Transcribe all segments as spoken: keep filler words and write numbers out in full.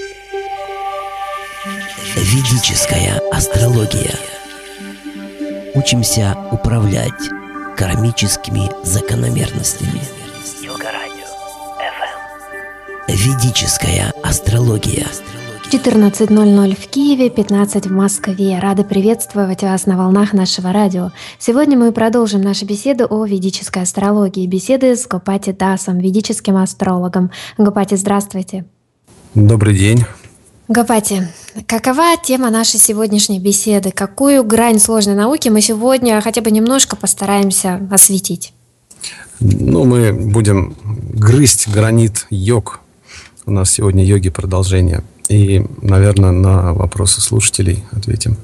Ведическая астрология. Учимся управлять кармическими закономерностями. Йога-радио эф эм. Ведическая астрология. четырнадцать ноль ноль в Киеве, пятнадцать в Москве. Рады приветствовать вас на волнах нашего радио. Сегодня мы продолжим нашу беседу о ведической астрологии. Беседы с Гопати Дасом, ведическим астрологом. Гопати, здравствуйте. Добрый день. Гопати, какова тема нашей сегодняшней беседы? Какую грань сложной науки мы сегодня хотя бы немножко постараемся осветить? Ну, мы будем грызть гранит йог. У нас сегодня йоги продолжение. И, наверное, на вопросы слушателей ответим.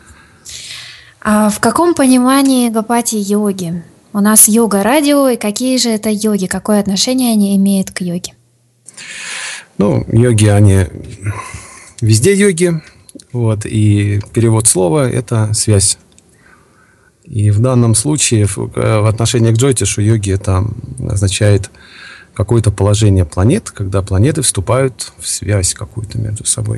А в каком понимании, Гопати, йоги? У нас йога-радио, и какие же это йоги? Какое отношение они имеют к йоге? Ну, йоги, они... Везде йоги, вот, и перевод слова – это связь. И в данном случае в, в отношении к Джотишу йоги это означает какое-то положение планет, когда планеты вступают в связь какую-то между собой.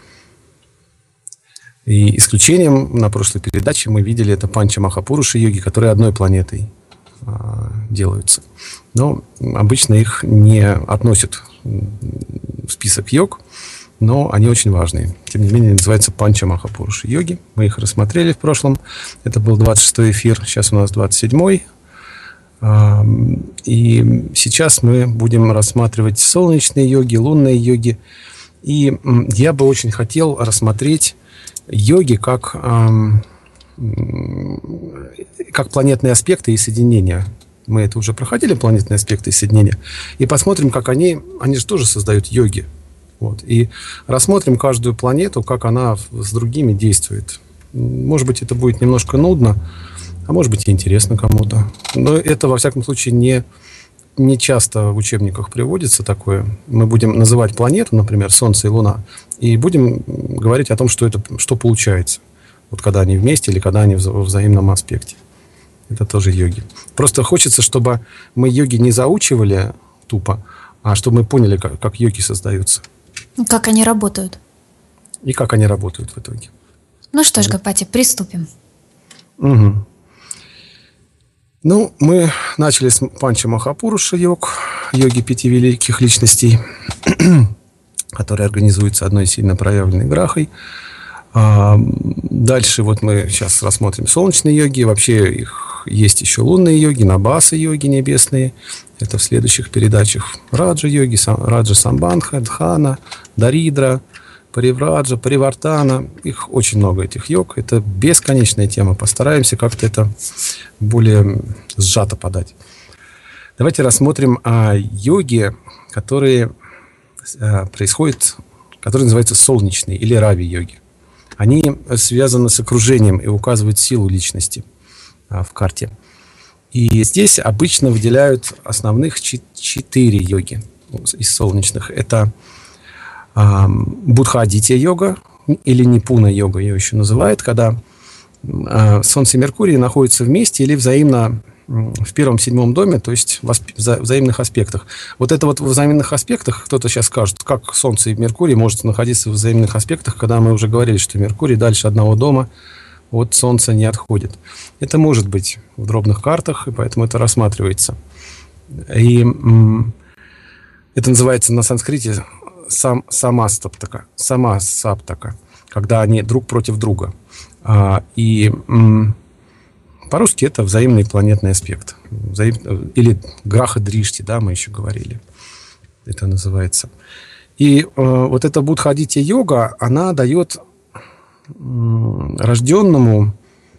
И исключением на прошлой передаче мы видели это Панча-Махапуруши йоги, которые одной планетой а, делаются. Но обычно их не относят в список йог, но они очень важные. Тем не менее, называются Панча-Махапуруши йоги. Мы их рассмотрели в прошлом. Это был двадцать шестой эфир, сейчас у нас двадцать седьмой. И сейчас мы будем рассматривать солнечные йоги, лунные йоги. И я бы очень хотел рассмотреть йоги как, как планетные аспекты и соединения. Мы это уже проходили, планетные аспекты и соединения. И посмотрим, как они, они же тоже создают йоги. Вот. И рассмотрим каждую планету, как она с другими действует. Может быть, это будет немножко нудно, а может быть, и интересно кому-то. Но это, во всяком случае, не, не часто в учебниках приводится такое. Мы будем называть планету, например, Солнце и Луна, и будем говорить о том, что, это, что получается. Вот когда они вместе или когда они в взаимном аспекте. Это тоже йоги. Просто хочется, чтобы мы йоги не заучивали тупо, а чтобы мы поняли, как, как йоги создаются. Как они работают. И как они работают в итоге. Ну что ж, Гопати, приступим. Угу. Ну, мы начали с Панча-Махапуруша йог, йоги пяти великих личностей, которые организуются одной сильно проявленной грахой. А дальше вот мы сейчас рассмотрим солнечные йоги. Вообще их есть еще лунные йоги, набасы йоги небесные. Это в следующих передачах. Раджа-йоги, Раджа-самбандха, Дхана, Даридра, Паривраджа, Паривартана. Их очень много, этих йог. Это бесконечная тема. Постараемся как-то это более сжато подать. Давайте рассмотрим а, йоги, которые а, происходят, которые называются солнечные или рави-йоги. Они связаны с окружением и указывают силу личности а, в карте. И здесь обычно выделяют основных четыре йоги из солнечных. Это э, Будха-адитья-йога или Нипуна-йога ее еще называют, когда э, Солнце и Меркурий находятся вместе или взаимно э, в первом-седьмом доме, то есть в асп- вза- взаимных аспектах. Вот это вот в взаимных аспектах, кто-то сейчас скажет, как Солнце и Меркурий может находиться в взаимных аспектах, когда мы уже говорили, что Меркурий дальше одного дома от Солнца не отходит. Это может быть в дробных картах, и поэтому это рассматривается. И м, это называется на санскрите сам, самастаптака, самасаптака, когда они друг против друга. А, и м, по-русски это взаимный планетный аспект. Взаим, или граха-дришти, да, мы еще говорили. Это называется. И э, вот эта Будха-адитья-йога, она дает рожденному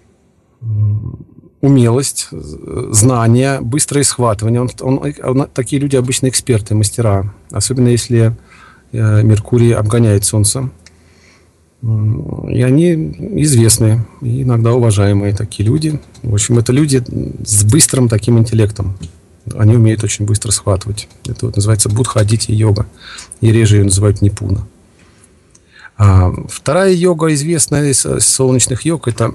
умелость, знания, быстрое схватывание. Он, он, он, такие люди обычно эксперты, мастера. Особенно если э, Меркурий обгоняет Солнце. И они известные, и иногда уважаемые такие люди. В общем, это люди с быстрым таким интеллектом. Они умеют очень быстро схватывать. Это вот называется Будха-адитья-йога. И реже ее называют Нипуна. А вторая йога, известная из солнечных йог, это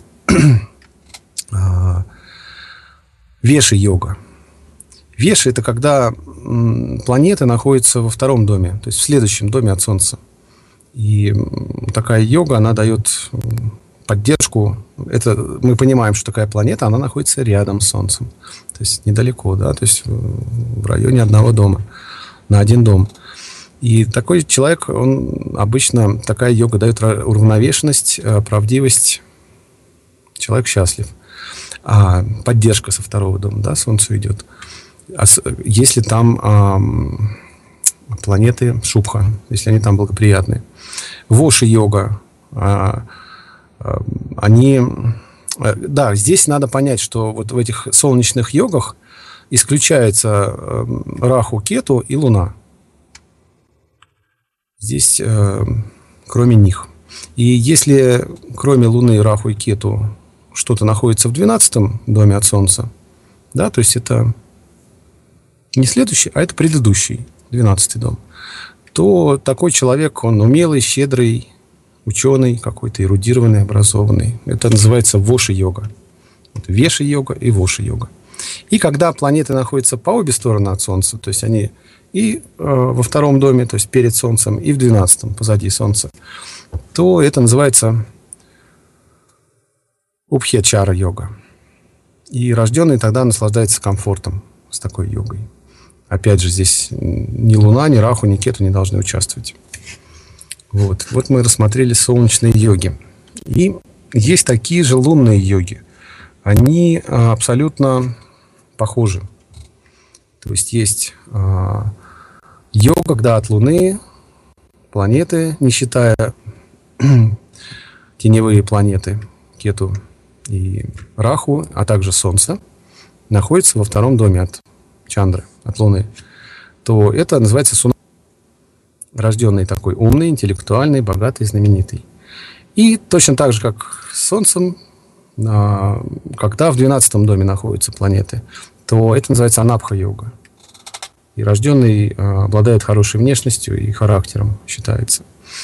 Веши-йога. Веши – это когда планеты находятся во втором доме, то есть в следующем доме от Солнца. И такая йога, она дает поддержку. Это мы понимаем, что такая планета, она находится рядом с Солнцем. То есть недалеко, да, то есть в районе одного дома, на один дом. И такой человек, он обычно, такая йога дает уравновешенность, правдивость. Человек счастлив. А поддержка со второго дома, да, Солнцу идет. А если там а, планеты Шубха, если они там благоприятные. Воши-йога, а, а, они... Да, здесь надо понять, что вот в этих солнечных йогах исключается э, Раху, Кету и Луна. Здесь э, кроме них. И если кроме Луны, Раху и Кету что-то находится в двенадцатом доме от Солнца, да, то есть это не следующий, а это предыдущий, двенадцатый дом, то такой человек, он умелый, щедрый, ученый какой-то, эрудированный, образованный. Это называется воши-йога. Вот веши-йога и воши-йога. И когда планеты находятся по обе стороны от Солнца, то есть они и э, во втором доме, то есть перед Солнцем, и в двенадцатом, позади Солнца, то это называется убхьячара-йога. И рожденный тогда наслаждается комфортом с такой йогой. Опять же, здесь ни Луна, ни Раху, ни Кету не должны участвовать. Вот. Вот мы рассмотрели солнечные йоги. И есть такие же лунные йоги. Они а, абсолютно похожи. То есть есть а, йога, когда от Луны планеты, не считая теневые планеты Кету и Раху, а также Солнце, находятся во втором доме от Чандры, от Луны, то это называется сунна. Рожденный такой умный, интеллектуальный, богатый, знаменитый. И точно так же, как с Солнцем, когда в двенадцатом доме находятся планеты, то это называется анабха-йога. И рожденный обладает хорошей внешностью и характером, считается.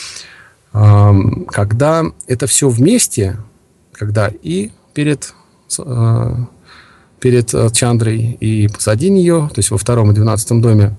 Когда это все вместе, когда и перед, перед Чандрой, и позади нее, то есть во втором и двенадцатом доме,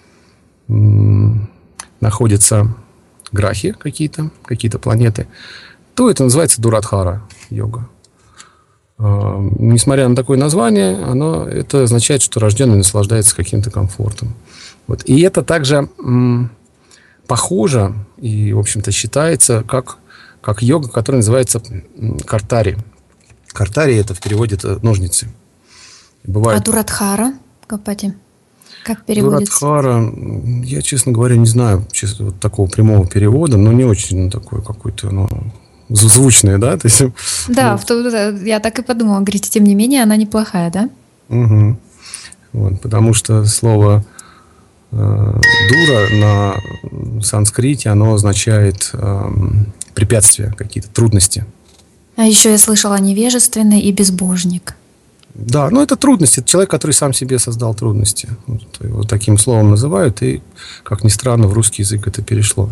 находятся грахи какие-то, какие-то планеты, то это называется дурадхара-йога. Несмотря на такое название, оно, это означает, что рожденный наслаждается каким-то комфортом. Вот. И это также м, похоже и, в общем-то, считается как, как йога, которая называется картари. Картари – это в переводе это ножницы. Бывает... А дурадхара, Гопати? Как переводится? Дурадхара, я, честно говоря, не знаю честно, вот такого прямого перевода, но не очень ну, такой какой-то, ну, звучное, да? То есть, да, ну, в то, я так и подумала. Говорите, тем не менее, она неплохая, да? Угу. Вот, потому что слово э, дура на санскрите, оно означает э, препятствия, какие-то трудности. А еще я слышала невежественный и безбожник. Да, ну это трудности. Это человек, который сам себе создал трудности. Вот, его таким словом называют, и, как ни странно, в русский язык это перешло.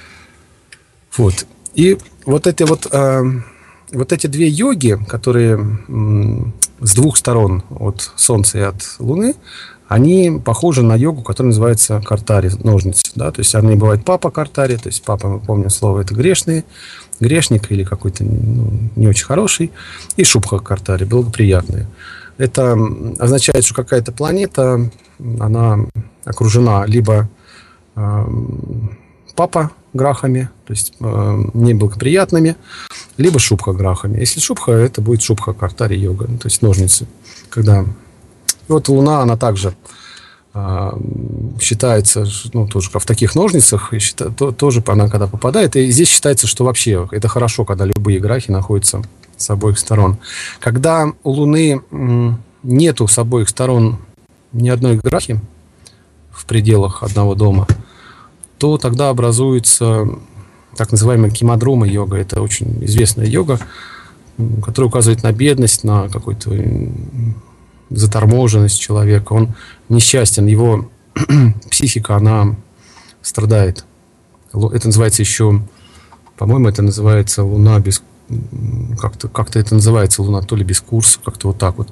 Вот. И вот эти вот, э, вот эти две йоги, которые м, с двух сторон, от Солнца и от Луны, они похожи на йогу, которая называется картари, ножницы. Да? То есть они бывают папа картари, то есть папа, мы помним слово, это грешный, грешник или какой-то ну, не очень хороший, и шубха картари, благоприятные. Это означает, что какая-то планета, она окружена либо э, папа грахами, то есть э, неблагоприятными, либо шубха грахами. Если шубха, это будет шубха картари йога, то есть ножницы. Когда... И вот Луна, она также э, считается, ну, тоже в таких ножницах, счита, то, тоже она когда попадает. И здесь считается, что вообще это хорошо, когда любые грахи находятся с обоих сторон. Когда у Луны м, нету с обоих сторон ни одной грахи в пределах одного дома, то тогда образуется так называемая кимадрума йога. Это очень известная йога, которая указывает на бедность, на какую-то заторможенность человека. Он несчастен, его психика, она страдает. Это называется еще, по-моему, это называется луна без... Как-то, как-то это называется луна, то ли без курса, как-то вот так вот.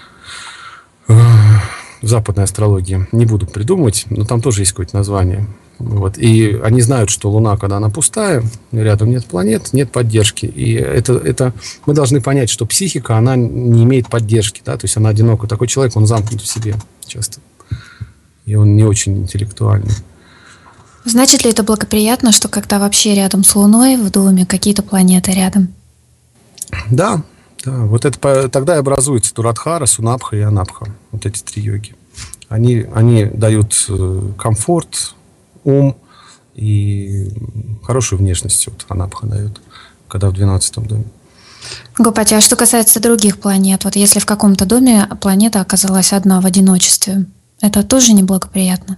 В западной астрологии. Не буду придумывать, но там тоже есть какое-то название. Вот. И они знают, что Луна, когда она пустая, рядом нет планет, нет поддержки. И это, это мы должны понять, что психика, она не имеет поддержки. Да? То есть она одинока. Такой человек, он замкнут в себе часто. И он не очень интеллектуальный. Значит ли это благоприятно, что когда вообще рядом с Луной в доме какие-то планеты рядом? Да, да. Вот это, тогда и образуется Турадхара, Сунабха и Анабха. Вот эти три йоги. Они, они дают комфорт, ум и хорошую внешность. Вот Анабха дает, когда в двенадцатом доме. Гопати, а что касается других планет, вот если в каком-то доме планета оказалась одна в одиночестве, это тоже неблагоприятно?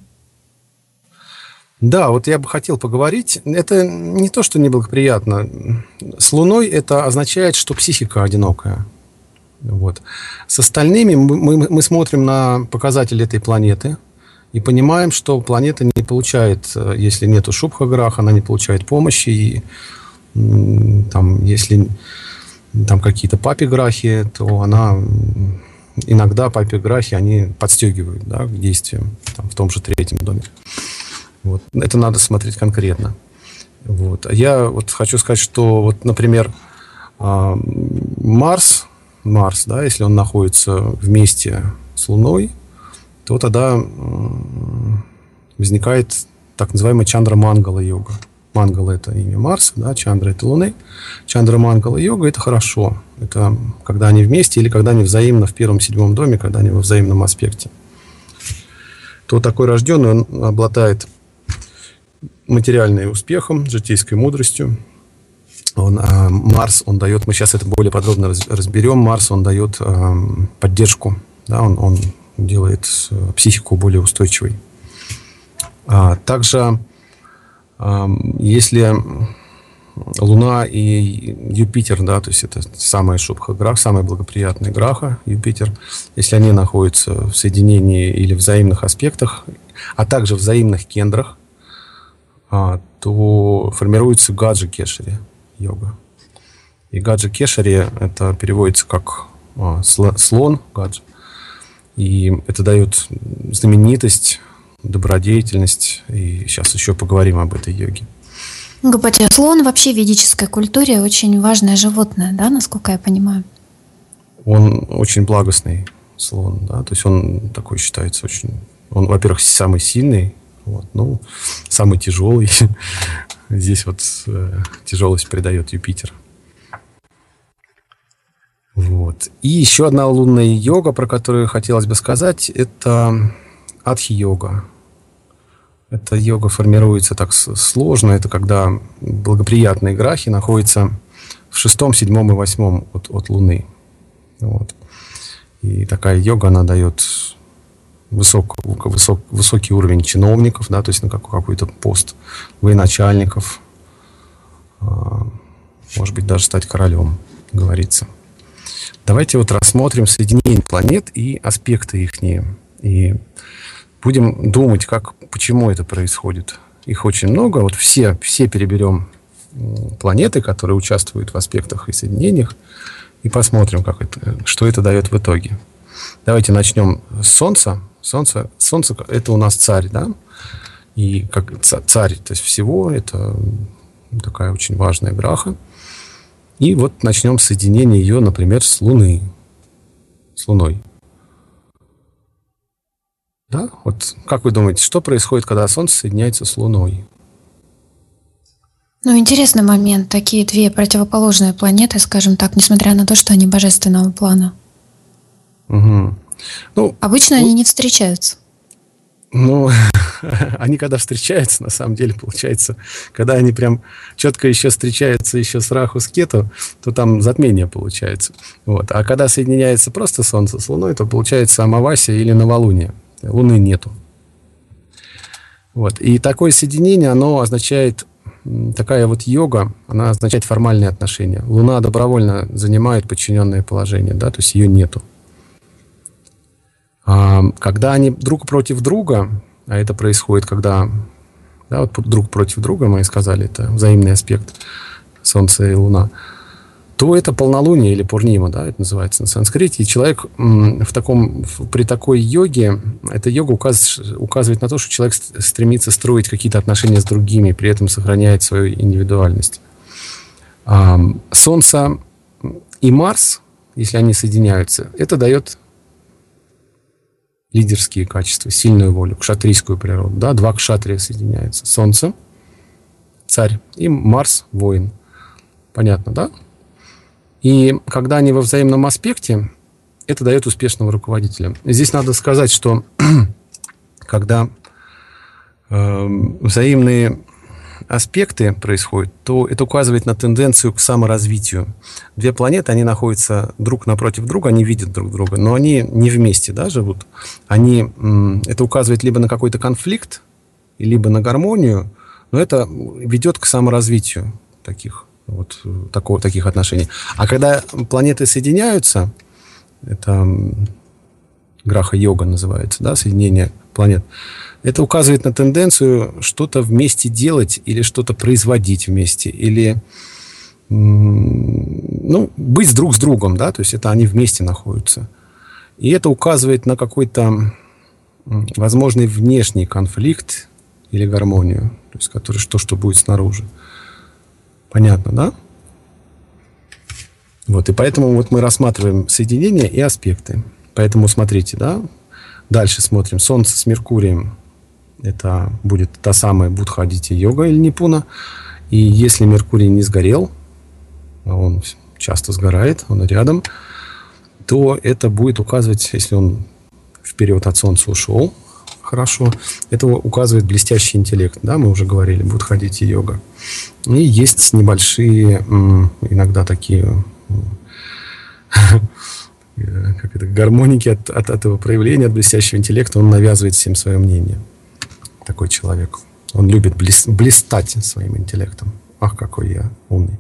Да, вот я бы хотел поговорить. Это не то, что неблагоприятно. С Луной это означает, что психика одинокая. Вот. С остальными мы, мы, мы смотрим на показатели этой планеты и понимаем, что планета не получает, если нету Шубха-Граха, она не получает помощи. И, там, если там какие-то папи-грахи, то она иногда папи-грахи, они подстегивают, да, к действиям там, в том же третьем доме. Вот. Это надо смотреть конкретно. Вот. Я вот хочу сказать, что, вот, например, Марс, Марс, да, если он находится вместе с Луной, то тогда возникает так называемая Чандра-Мангала-йога. Мангала – это имя Марса, да, Чандра – это Луны. Чандра-Мангала-йога – это хорошо. Это когда они вместе или когда они взаимно в первом-седьмом доме, когда они во взаимном аспекте. То такой рожденный, он обладает материальным успехом, житейской мудростью. Он, а, Марс, он дает, мы сейчас это более подробно разберем, Марс, он дает а, поддержку, да, он, он делает психику более устойчивой. А, также, а, если Луна и Юпитер, да, то есть это самая шубха-граха, самая благоприятная граха, Юпитер, если они находятся в соединении или взаимных аспектах, а также в взаимных кендрах, а, то формируется гаджа-кешари йога. И гаджа-кешари это переводится как а, слон, гаджа. И это дает знаменитость, добродетельность. И сейчас еще поговорим об этой йоге. Гопати, слон вообще в ведической культуре очень важное животное, да, насколько я понимаю? Он очень благостный слон, да, то есть он такой считается очень... Он, во-первых, самый сильный, вот, ну, самый тяжелый. Здесь вот э, тяжелость придает Юпитер. Вот. И еще одна лунная йога, про которую хотелось бы сказать, это адхи-йога. Эта йога формируется так сложно. Это когда благоприятные грахи находятся в шестом, седьмом и восьмом от, от Луны. Вот. И такая йога, она дает высок, высок, высокий уровень чиновников, да, то есть на какой-то пост военачальников. Может быть, даже стать королем, говорится. Давайте вот рассмотрим соединение планет и аспекты их. И будем думать, как, почему это происходит. Их очень много. Вот все, все переберем планеты, которые участвуют в аспектах и соединениях, и посмотрим, как это, что это дает в итоге. Давайте начнем с Солнца. Солнце, Солнце – это у нас царь, да? И как царь, то есть всего, это такая очень важная граха. И вот начнем соединение ее, например, с Луной. С Луной. Да? Вот как вы думаете, что происходит, когда Солнце соединяется с Луной? Ну, интересный момент. Такие две противоположные планеты, скажем так, несмотря на то, что они божественного плана. Угу. Ну, обычно ну, они не встречаются. Ну, они когда встречаются, на самом деле, получается, когда они прям четко еще встречаются еще с Раху, с Кету, то там затмение получается. Вот. А когда соединяется просто Солнце с Луной, то получается амавасия или новолуние. Луны нету. Вот. И такое соединение, оно означает, такая вот йога, она означает формальные отношения. Луна добровольно занимает подчиненное положение, да, то есть ее нету. А когда они друг против друга, а это происходит, когда, да, вот друг против друга, мы и сказали, это взаимный аспект Солнца и Луна, то это полнолуние или пурнима, да, это называется на санскрите. И человек в таком, при такой йоге, эта йога указывает, указывает на то, что человек стремится строить какие-то отношения с другими, при этом сохраняет свою индивидуальность. Солнце и Марс, если они соединяются, это дает лидерские качества, сильную волю, кшатрийскую природу. Да? Два кшатрия соединяются. Солнце, царь, и Марс, воин. Понятно, да? И когда они во взаимном аспекте, это дает успешного руководителя. Здесь надо сказать, что когда э, взаимные аспекты происходят, то это указывает на тенденцию к саморазвитию. Две планеты, они находятся друг напротив друга, они видят друг друга, но они не вместе, да, живут. Они, это указывает либо на какой-то конфликт, либо на гармонию, но это ведет к саморазвитию таких, вот, такого, таких отношений. А когда планеты соединяются, это граха-йога называется, да, соединение планет, это указывает на тенденцию что-то вместе делать или что-то производить вместе, или ну, быть друг с другом, да, то есть это они вместе находятся. И это указывает на какой-то возможный внешний конфликт или гармонию, то есть который, то, что будет снаружи. Понятно, да? Вот, и поэтому вот мы рассматриваем соединения и аспекты. Поэтому смотрите, да, дальше смотрим. Солнце с Меркурием. Это будет та самая Будха-адитья-йога или Нипуна. И если Меркурий не сгорел, а он часто сгорает, он рядом, то это будет указывать, если он вперед от Солнца ушел, хорошо, это указывает блестящий интеллект. Да, мы уже говорили, Будха-адитья-йога. И есть небольшие, иногда такие как это, гармоники от, от этого проявления, от блестящего интеллекта. Он навязывает всем свое мнение. Такой человек. Он любит блес, блистать своим интеллектом. Ах, какой я умный.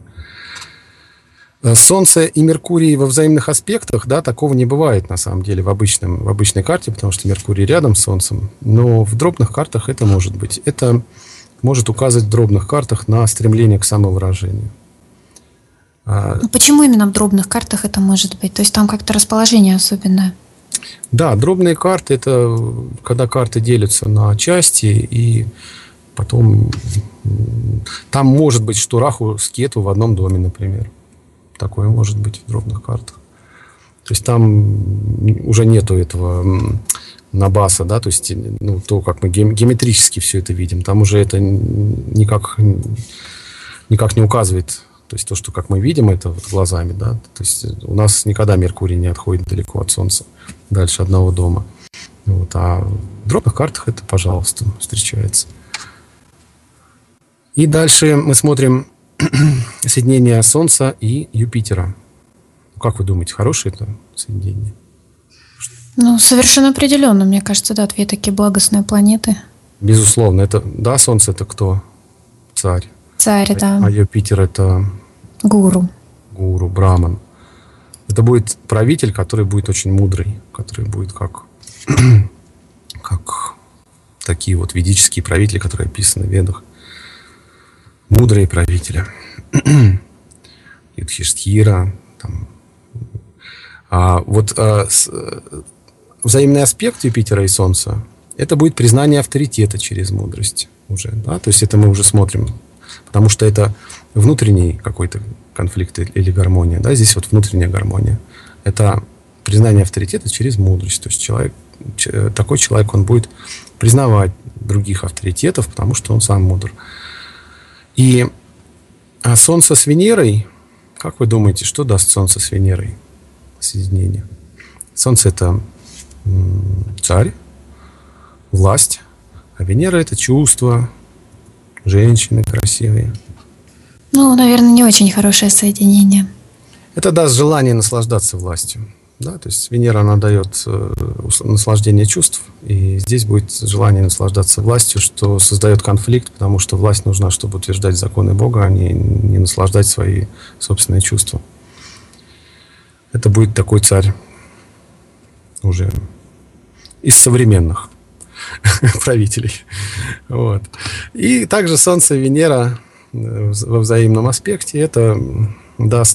Солнце и Меркурий во взаимных аспектах, да, такого не бывает на самом деле в, обычном, в обычной карте, потому что Меркурий рядом с Солнцем. Но в дробных картах это может быть. Это может указывать в дробных картах на стремление к самовыражению. Почему именно в дробных картах это может быть? То есть там как-то расположение особенное? Да, дробные карты – это когда карты делятся на части, и потом там может быть, что Раху с Кету в одном доме, например. Такое может быть в дробных картах. То есть там уже нету этого набаса, да, то есть ну, то, как мы геометрически все это видим, там уже это никак, никак не указывает. То есть то, что как мы видим это вот глазами, да, то есть у нас никогда Меркурий не отходит далеко от Солнца, дальше одного дома. Вот, а в дробных картах это, пожалуйста, встречается. И дальше мы смотрим соединение Солнца и Юпитера. Как вы думаете, хорошее это соединение? Ну, совершенно определенно, мне кажется, да, две такие благостные планеты. Безусловно, это, да, Солнце это кто? Царь. Царь, да. А Юпитер это... Гуру. Гуру, браман. Это будет правитель, который будет очень мудрый, который будет как, как такие вот ведические правители, которые описаны в Ведах. Мудрые правители. Юдхиштхира. Там. А вот а, с, взаимный аспект Юпитера и Солнца — это будет признание авторитета через мудрость уже. Да? То есть это мы уже смотрим. Потому что это внутренний какой-то конфликт или гармония. Да? Здесь вот внутренняя гармония. Это признание авторитета через мудрость. То есть человек, такой человек, он будет признавать других авторитетов, потому что он сам мудр. И а Солнце с Венерой, как вы думаете, что даст Солнце с Венерой? Соединение. Солнце – это царь, власть, а Венера – это чувство, женщины красивые. Ну, наверное, не очень хорошее соединение. Это даст желание наслаждаться властью. Да? То есть Венера, она дает э, наслаждение чувств, и здесь будет желание наслаждаться властью, что создает конфликт, потому что власть нужна, чтобы утверждать законы Бога, а не, не наслаждать свои собственные чувства. Это будет такой царь уже из современных правителей. Вот. И также Солнце и Венера во взаимном аспекте, это даст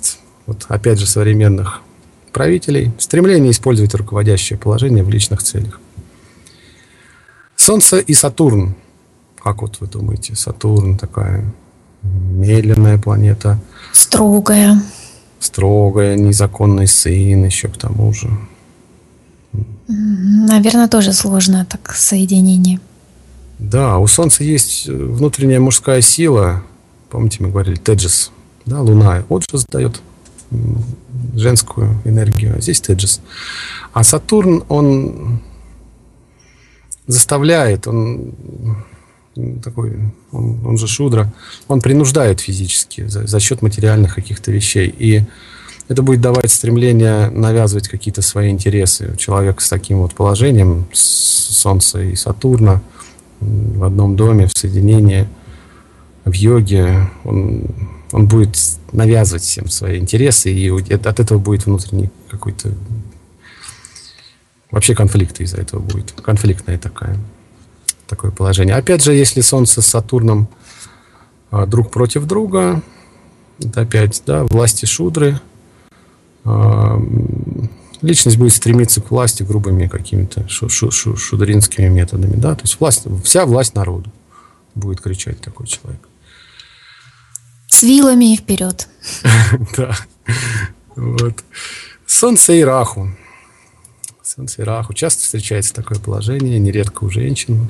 вот, опять же, современных правителей, стремление использовать руководящее положение в личных целях. Солнце и Сатурн. Как вот вы думаете, Сатурн такая медленная планета. Строгая. Строгая, незаконный сын еще к тому же. Наверное, тоже сложно так соединение. Да, у Солнца есть внутренняя мужская сила. Помните, мы говорили, Теджес. Да, Луна отжиз дает женскую энергию, а здесь Теджес. А Сатурн, он заставляет, он такой, он, он же Шудра, он принуждает физически за, за счет материальных каких-то вещей. И это будет давать стремление навязывать какие-то свои интересы. Человек с таким вот положением, с Солнца и Сатурна, в одном доме, в соединении, в йоге, он, он будет навязывать всем свои интересы, и от этого будет внутренний какой-то... Вообще конфликт из-за этого будет. Конфликтное такое, такое положение. Опять же, если Солнце с Сатурном а, друг против друга, это опять, да, власти Шудры, а, личность будет стремиться к власти грубыми какими-то шу- шу- шу- шудринскими методами, да, то есть власть, вся власть народу, будет кричать такой человек. С вилами и вперед. Да. Вот. Солнце и Раху. Солнце и Раху. Часто встречается такое положение, нередко у женщин.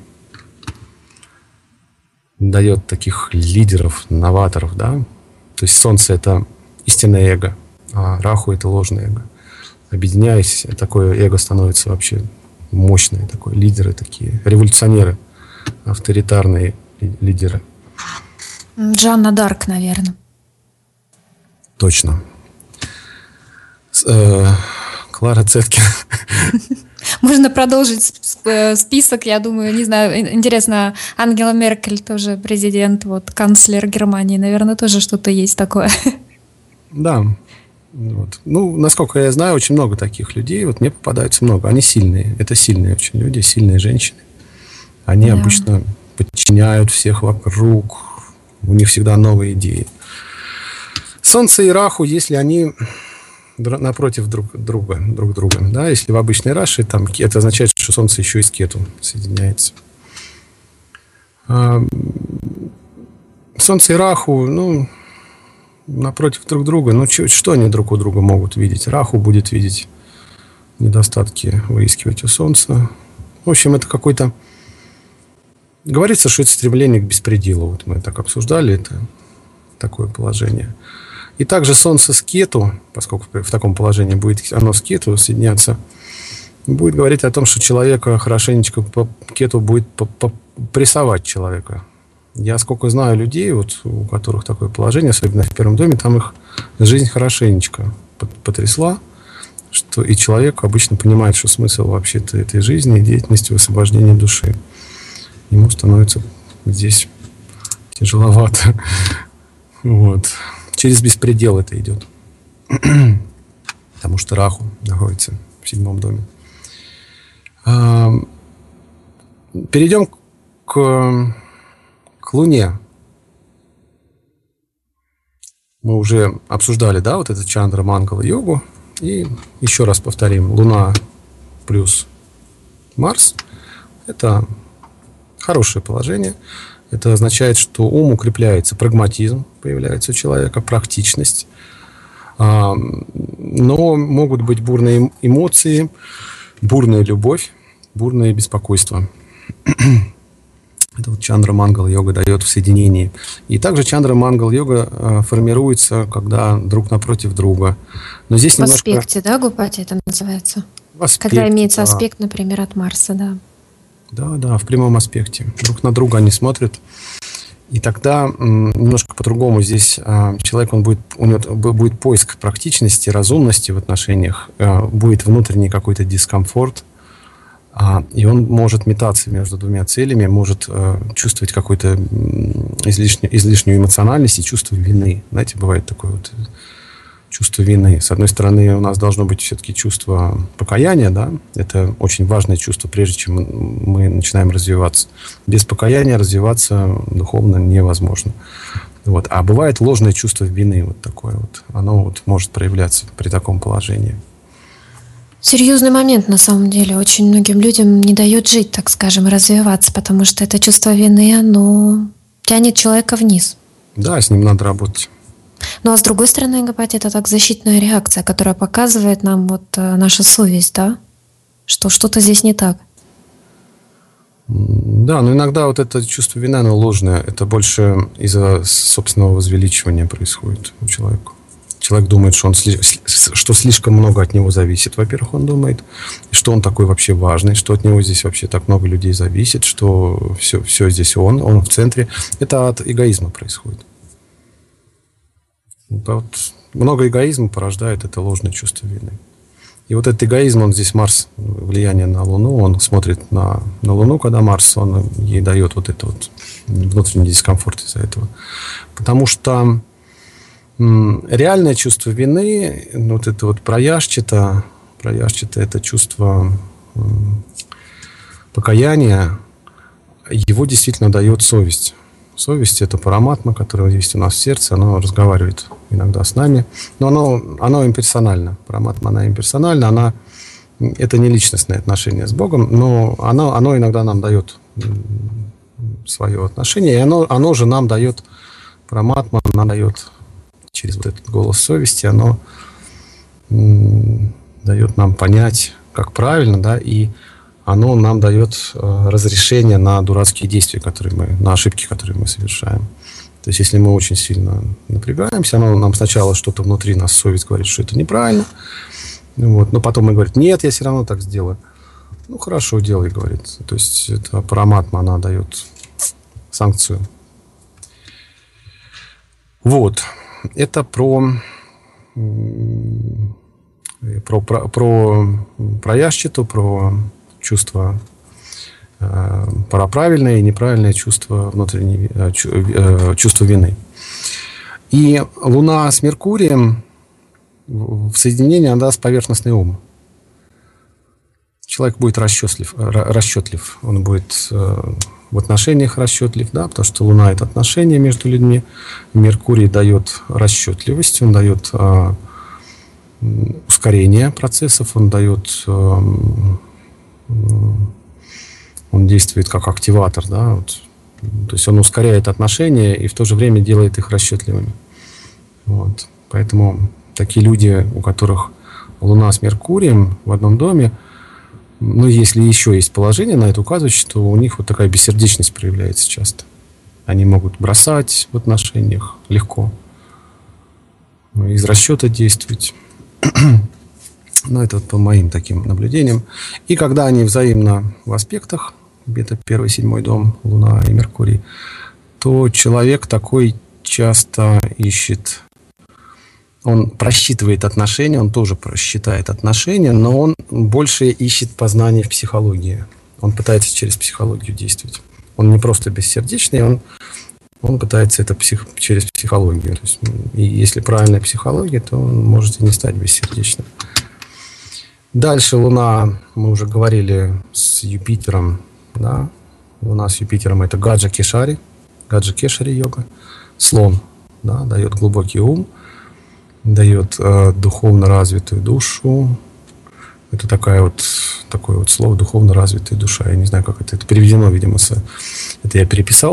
Дает таких лидеров, новаторов, да. То есть Солнце — это истинное эго, а Раху — это ложное эго. Объединяясь, такое эго становится вообще мощное, такое, лидеры такие, революционеры, авторитарные лидеры. Жанна Дарк, наверное. Точно. С, э, Клара Цеткин. Можно продолжить список, я думаю, не знаю, интересно, Ангела Меркель тоже президент, вот, канцлер Германии, наверное, тоже что-то есть такое. Да. Вот. Ну, насколько я знаю, очень много таких людей, вот мне попадается много, они сильные, это сильные очень люди, сильные женщины. Они да. обычно подчиняют всех вокруг, у них всегда новые идеи. Солнце и Раху, если они напротив друг друга, друг друга, да, если в обычной раше, там, это означает, что Солнце еще и с Кету соединяется. Солнце и Раху, ну, напротив друг друга, ну, что, что они друг у друга могут видеть? Раху будет видеть недостатки, выискивать у Солнца. В общем, это какой-то... Говорится, что это стремление к беспределу. Вот мы так обсуждали, это такое положение. И также Солнце с Кету, поскольку в таком положении будет оно с Кету соединяться, будет говорить о том, что человека хорошенечко по Кету будет прессовать человека. Я сколько знаю людей, вот, у которых такое положение, особенно в первом доме, там их жизнь хорошенечко потрясла, что и человек обычно понимает, что смысл вообще-то этой жизни и деятельности в освобождении души. Ему становится здесь тяжеловато. Вот. Через беспредел это идет. Потому что Раху находится в седьмом доме. Перейдем к, к Луне. Мы уже обсуждали, да, вот это Чандра, Мангала, йогу. И еще раз повторим. Луна плюс Марс – это хорошее положение. Это означает, что ум укрепляется, прагматизм появляется у человека, практичность. Но могут быть бурные эмоции, бурная любовь, бурное беспокойство. Это вот Чандра Мангал йога дает в соединении. И также Чандра Мангал йога формируется, когда друг напротив друга. Но здесь в немножко... аспекте, да, Гупати, это называется? В аспекте, когда имеется да. аспект, например, от Марса, да. Да, да, в прямом аспекте. Друг на друга они смотрят. И тогда м, немножко по-другому здесь а, человек, он будет, у него будет поиск практичности, разумности в отношениях, а, будет внутренний какой-то дискомфорт, а, и он может метаться между двумя целями, может а, чувствовать какую-то излишнюю, излишнюю эмоциональность и чувство вины. Знаете, бывает такое вот чувство вины. С одной стороны, у нас должно быть все-таки чувство покаяния, да, это очень важное чувство, прежде чем мы начинаем развиваться. Без покаяния развиваться духовно невозможно. С Вот. А бывает ложное чувство вины, вот такое вот. Оно вот может проявляться при таком положении. Серьезный момент, на самом деле. Очень многим людям не дает жить, так скажем, развиваться, потому что это чувство вины, оно тянет человека вниз. Да, с ним надо работать. Ну а с другой стороны, Гопати, это так защитная реакция, которая показывает нам вот э, наша совесть, да? Что что-то здесь не так. Да, но иногда вот это чувство вины, оно ложное. Это больше из-за собственного возвеличивания происходит у человека. Человек думает, что, он, что слишком много от него зависит. Во-первых, он думает, что он такой вообще важный, что от него здесь вообще так много людей зависит, что все, все здесь он, он в центре. Это от эгоизма происходит. Вот много эгоизма порождает это ложное чувство вины. И вот этот эгоизм, он здесь Марс, влияние на Луну, он смотрит на, на Луну, когда Марс, он ей дает вот это вот внутренний дискомфорт из-за этого. Потому что м, реальное чувство вины, вот это вот прояшчита, прояшчита, это чувство м, покаяния, его действительно дает совесть. Совесть – это параматма, которая есть у нас в сердце, оно разговаривает иногда с нами, но оно, оно имперсонально. Параматма, она имперсональна, она, это не личностное отношение с Богом, но оно, оно иногда нам дает свое отношение, и оно, оно же нам дает, параматма, она дает через вот этот голос совести, оно м, дает нам понять, как правильно, да, и оно нам дает э, разрешение на дурацкие действия, которые мы, на ошибки, которые мы совершаем. То есть, если мы очень сильно напрягаемся, оно нам сначала что-то внутри нас, совесть говорит, что это неправильно, вот, но потом мы говорим, нет, я все равно так сделаю. Ну, хорошо, делай, говорит. То есть, это параматма, она дает санкцию. Вот. Это про... про, про, про прояшчиту, про чувство э, правильное и неправильное чувство внутренней, э, чу, э, чувство вины. И Луна с Меркурием в соединении, она даст поверхностный ум. Человек будет расчетлив, расчетлив. Он будет э, в отношениях расчетлив, да, потому что Луна – это отношения между людьми. Меркурий дает расчетливость, он дает э, ускорение процессов, он дает... Э, он действует как активатор, да, вот. То есть он ускоряет отношения и в то же время делает их расчетливыми. Вот. Поэтому такие люди, у которых Луна с Меркурием в одном доме, ну, если еще есть положение на это указывающее, то у них вот такая бессердечность проявляется часто. Они могут бросать в отношениях легко, из расчета действовать. Ну, это вот по моим таким наблюдениям. И когда они взаимно в аспектах, где-то первый, седьмой дом, Луна и Меркурий, то человек такой часто ищет, он просчитывает отношения, он тоже просчитает отношения, но он больше ищет познания в психологии. Он пытается через психологию действовать. Он не просто бессердечный, он, он пытается это псих, через психологию. То есть, и если правильная психология, то он может и не стать бессердечным. Дальше Луна, мы уже говорили, с Юпитером, да, Луна с Юпитером, это Гаджа Кешари, Гаджа Кешари йога, слон, да, дает глубокий ум, дает э, духовно развитую душу. Это такая вот, такое вот слово, духовно развитая душа. Я не знаю, как это, это переведено, видимо, с, это я переписал.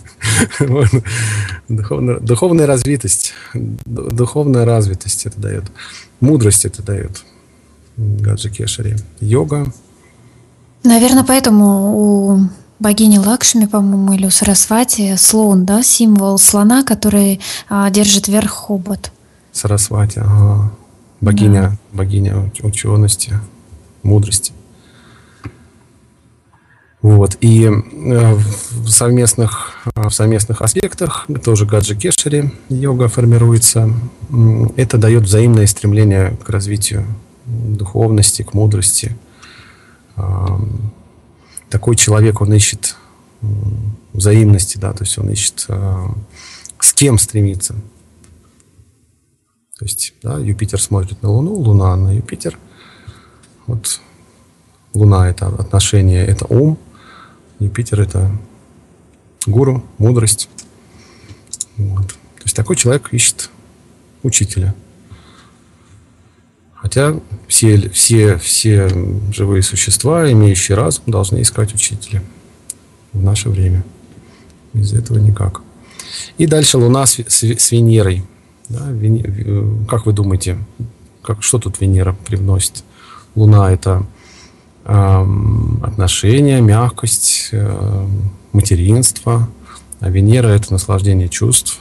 Духовная развитость, духовная развитость это дает, мудрость это дает. Гаджа Кешари. Йога. Наверное, поэтому у богини Лакшми, по-моему, или у Сарасвати слон, да, символ слона, который а, держит вверх хобот. Сарасвати, ага. Богиня, да. Богиня учености, мудрости. Вот. И в совместных, в совместных аспектах тоже Гаджа Кешари йога формируется. Это дает взаимное стремление к развитию духовности, к мудрости. Такой человек, он ищет взаимности, да, то есть он ищет с кем стремиться. То есть, да, Юпитер смотрит на Луну, Луна на Юпитер. Вот Луна – это отношение, это ум. Юпитер – это гуру, мудрость. Вот. То есть такой человек ищет учителя. Хотя все, все, все живые существа, имеющие разум, должны искать учителя в наше время. Без этого никак. И дальше Луна с, с, с Венерой. Да, Вен... Как вы думаете, как, что тут Венера привносит? Луна – это э, отношения, мягкость, э, материнство, а Венера – это наслаждение чувств.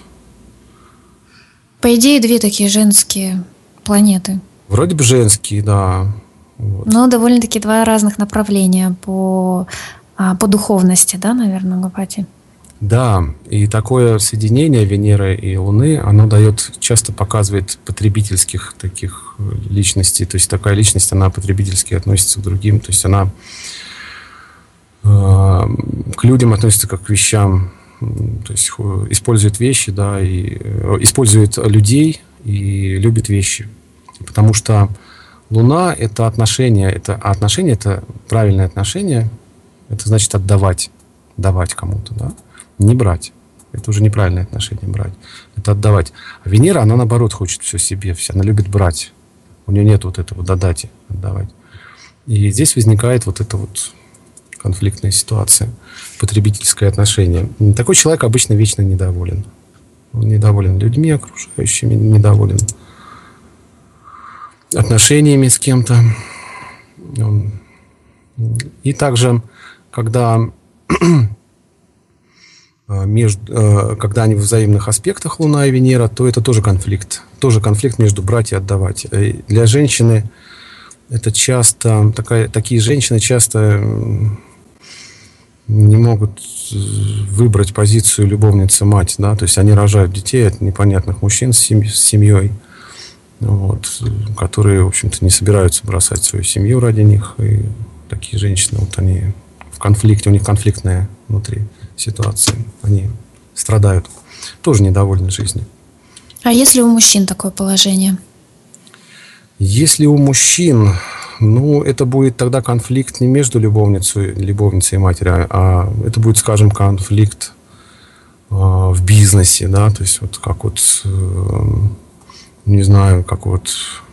По идее, две такие женские планеты. Вроде бы женские, да. Вот. Но довольно-таки два разных направления по, по духовности, да, наверное, Гопати? Да, и такое соединение Венеры и Луны, оно дает, часто показывает потребительских таких личностей. То есть такая личность, она потребительски относится к другим. То есть она э, к людям относится как к вещам. То есть использует вещи, да, и э, использует людей и любит вещи. Потому что Луна – это отношение, это, а отношение – это правильное отношение, это значит отдавать, давать кому-то, да, не брать. Это уже неправильное отношение, брать. Это отдавать. А Венера, она наоборот хочет все себе, все, она любит брать. У нее нет вот этого додать, отдавать. И здесь возникает вот эта вот конфликтная ситуация, потребительское отношение. Такой человек обычно вечно недоволен. Он недоволен людьми окружающими, недоволен отношениями с кем-то. И также, когда, между, когда они в взаимных аспектах Луна и Венера, то это тоже конфликт. Тоже конфликт между брать и отдавать. Для женщины это часто, такая, такие женщины часто не могут выбрать позицию любовницы-мать, да, то есть они рожают детей от непонятных мужчин с, семь, с семьей, вот, которые, в общем-то, не собираются бросать свою семью ради них, и такие женщины, вот они в конфликте, у них конфликтная внутри ситуация, они страдают, тоже недовольны жизнью. А если у мужчин такое положение? Если у мужчин, ну, это будет тогда конфликт не между любовницей, любовницей и матерью, а это будет, скажем, конфликт э, в бизнесе, да, то есть вот как вот, э, не знаю, как вот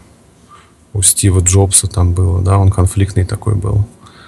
у Стива Джобса там было, да, он конфликтный такой был.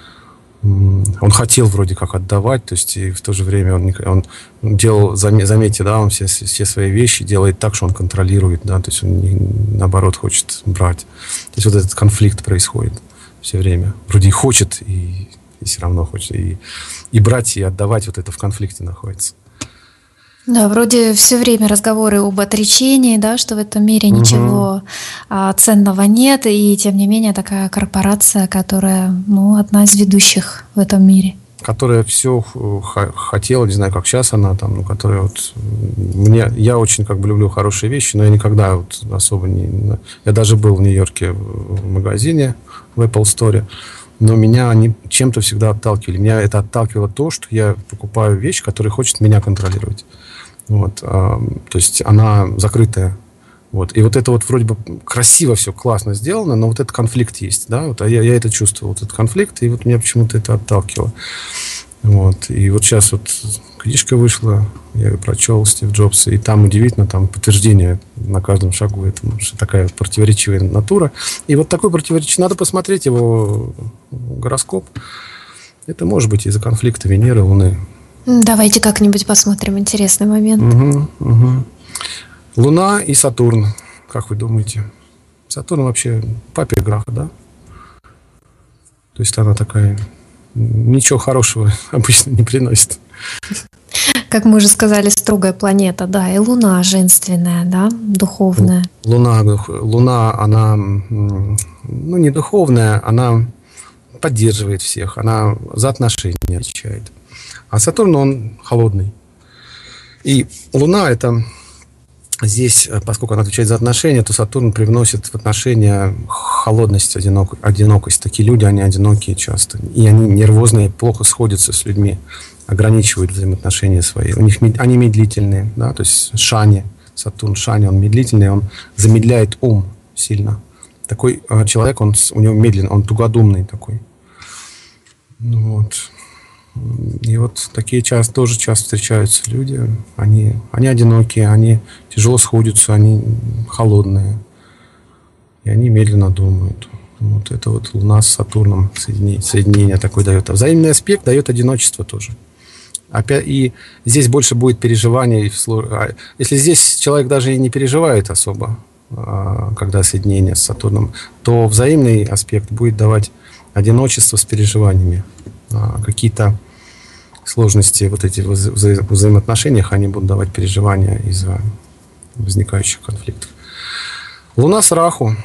Он хотел вроде как отдавать, то есть и в то же время он, он делал, заметьте, да, он все, все свои вещи делает так, что он контролирует, да, то есть он не, наоборот хочет брать. То есть вот этот конфликт происходит все время. Вроде и хочет, и, и все равно хочет. И, и брать, и отдавать, вот это в конфликте находится. Да, вроде все время разговоры об отречении, да, что в этом мире угу. ничего а, ценного нет, и тем не менее такая корпорация, которая, ну, одна из ведущих в этом мире. Которая все хотела, не знаю, как сейчас она там, ну, которая вот мне, я очень как бы люблю хорошие вещи, но я никогда вот особо не, я даже был в Нью-Йорке в магазине в Apple Store. Но меня они чем-то всегда отталкивали. Меня это отталкивало то, что я покупаю вещь, которая хочет меня контролировать. Вот, а, то есть она закрытая. Вот. И вот это вот вроде бы красиво все, классно сделано, но вот этот конфликт есть. Да? Вот, а я, я это чувствовал, вот этот конфликт, и вот меня почему-то это отталкивало. Вот. И вот сейчас вот книжка вышла, я ее прочел, Стив Джобс, и там удивительно, там подтверждение на каждом шагу этому, что такая противоречивая натура. И вот такой противоречивый, надо посмотреть его гороскоп. Это может быть из-за конфликта Венеры и Луны. Давайте как-нибудь посмотрим, интересный момент. Угу, угу. Луна и Сатурн, как вы думаете? Сатурн вообще папе Граха, да? То есть она такая, ничего хорошего обычно не приносит. Как мы уже сказали, строгая планета, да, и Луна женственная, да, духовная. Луна, Луна, она, ну, не духовная, она поддерживает всех, она за отношения отвечает. А Сатурн, он холодный. И Луна, это здесь, поскольку она отвечает за отношения, то Сатурн привносит в отношения холодность, одинок, одинокость. Такие люди, они одинокие часто. И они нервозные, плохо сходятся с людьми, ограничивают взаимоотношения свои. У них, они медлительные, да, то есть Шани, Сатурн Шани, он медлительный, он замедляет ум сильно. Такой человек, он, у него медленный, он тугодумный такой. Вот. И вот такие часто, тоже часто встречаются люди. Они, они одинокие, они тяжело сходятся, они холодные. И они медленно думают. Вот это вот Луна с Сатурном соединение, соединение такое дает. А взаимный аспект дает одиночество тоже. Опять, и здесь больше будет переживаний. Если здесь человек даже и не переживает особо, когда соединение с Сатурном, то взаимный аспект будет давать одиночество с переживаниями. Какие-то сложности вот эти в вза- взаимоотношениях, они будут давать переживания из-за возникающих конфликтов. Луна с Раху.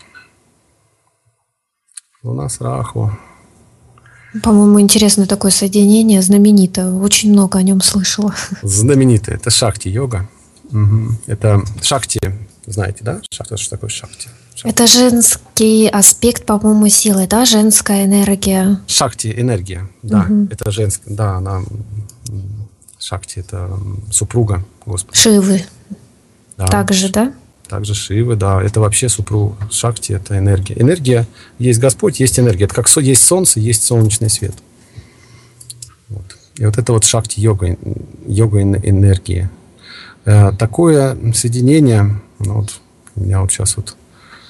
Луна с Раху. По-моему, интересное такое соединение, знаменитое. Очень много о нем слышала. Знаменитое. Это шакти-йога. Угу. Это шакти, знаете, да? Шакти, что такое шакти? шакти? Это женский аспект, по-моему, силы, да? Женская энергия. Шакти – энергия, да. Угу. Это женская, да, она... Шакти – это супруга Господа. Шивы. Да. Также, да? Также Шивы, да. Это вообще супруг. Шакти – это энергия. Энергия, есть Господь, есть энергия. Это как со, есть солнце, есть солнечный свет. Вот. И вот это вот шакти-йога, йога энергии. Э, такое соединение, ну вот, у меня вот сейчас вот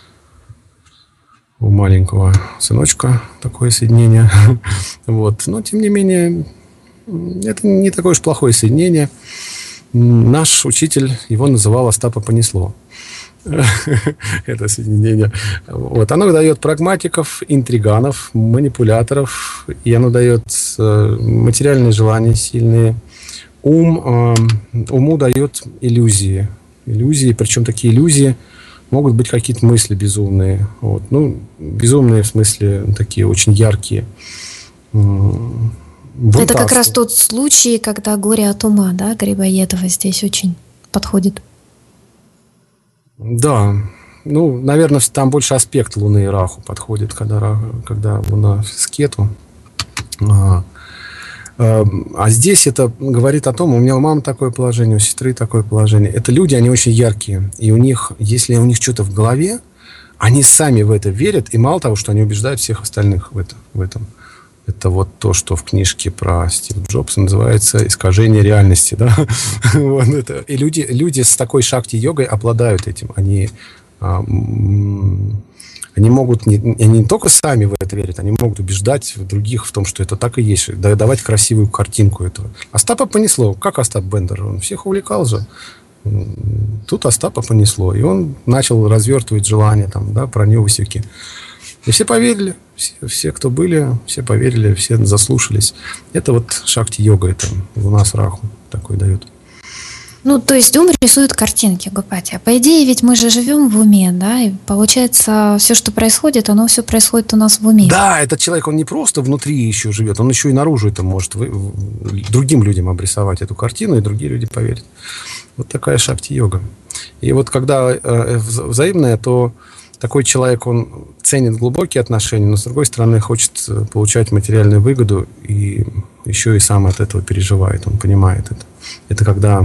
у маленького сыночка такое соединение. Вот. Но, тем не менее, это не такое уж плохое соединение. Наш учитель его называл «Остапа понесло». Это соединение. Вот. Оно дает прагматиков, интриганов, манипуляторов, и оно дает материальные желания сильные. Ум, уму дает иллюзии. Иллюзии, причем такие иллюзии могут быть какие-то мысли безумные. Вот. Ну, безумные в смысле такие очень яркие. Бунтарство. Это как раз тот случай, когда горе от ума, да, Грибоедова здесь очень подходит. Да, ну, наверное, там больше аспект Луны и Раху подходит, когда, когда Луна с Кету. А, а, а здесь это говорит о том, у меня у мамы такое положение, у сестры такое положение. Это люди, они очень яркие, и у них, если у них что-то в голове, они сами в это верят, и мало того, что они убеждают всех остальных в, это, в этом. Это вот то, что в книжке про Стива Джобса называется «Искажение реальности». Да? Вот это. И люди, люди с такой шакти-йогой обладают этим. Они, а, они могут не, они не только сами в это верят, они могут убеждать других в том, что это так и есть, давать красивую картинку этого. Остапа понесло. Как Остап Бендер? Он всех увлекал же. Тут Остапа понесло. И он начал развертывать желания там, да, про неусики. И все поверили, все, все, кто были, все поверили, все заслушались. Это вот шакти-йога, это Луна с Раху такой дает. Ну, то есть ум рисует картинки, Гопати. По идее, ведь мы же живем в уме, да, и получается, все, что происходит, оно все происходит у нас в уме. Да, этот человек, он не просто внутри еще живет, он еще и наружу это может вы, другим людям обрисовать эту картину, и другие люди поверят. Вот такая шакти-йога. И вот когда э, взаимное, то такой человек, он ценит глубокие отношения, но, с другой стороны, хочет получать материальную выгоду и еще и сам от этого переживает, он понимает это. Это когда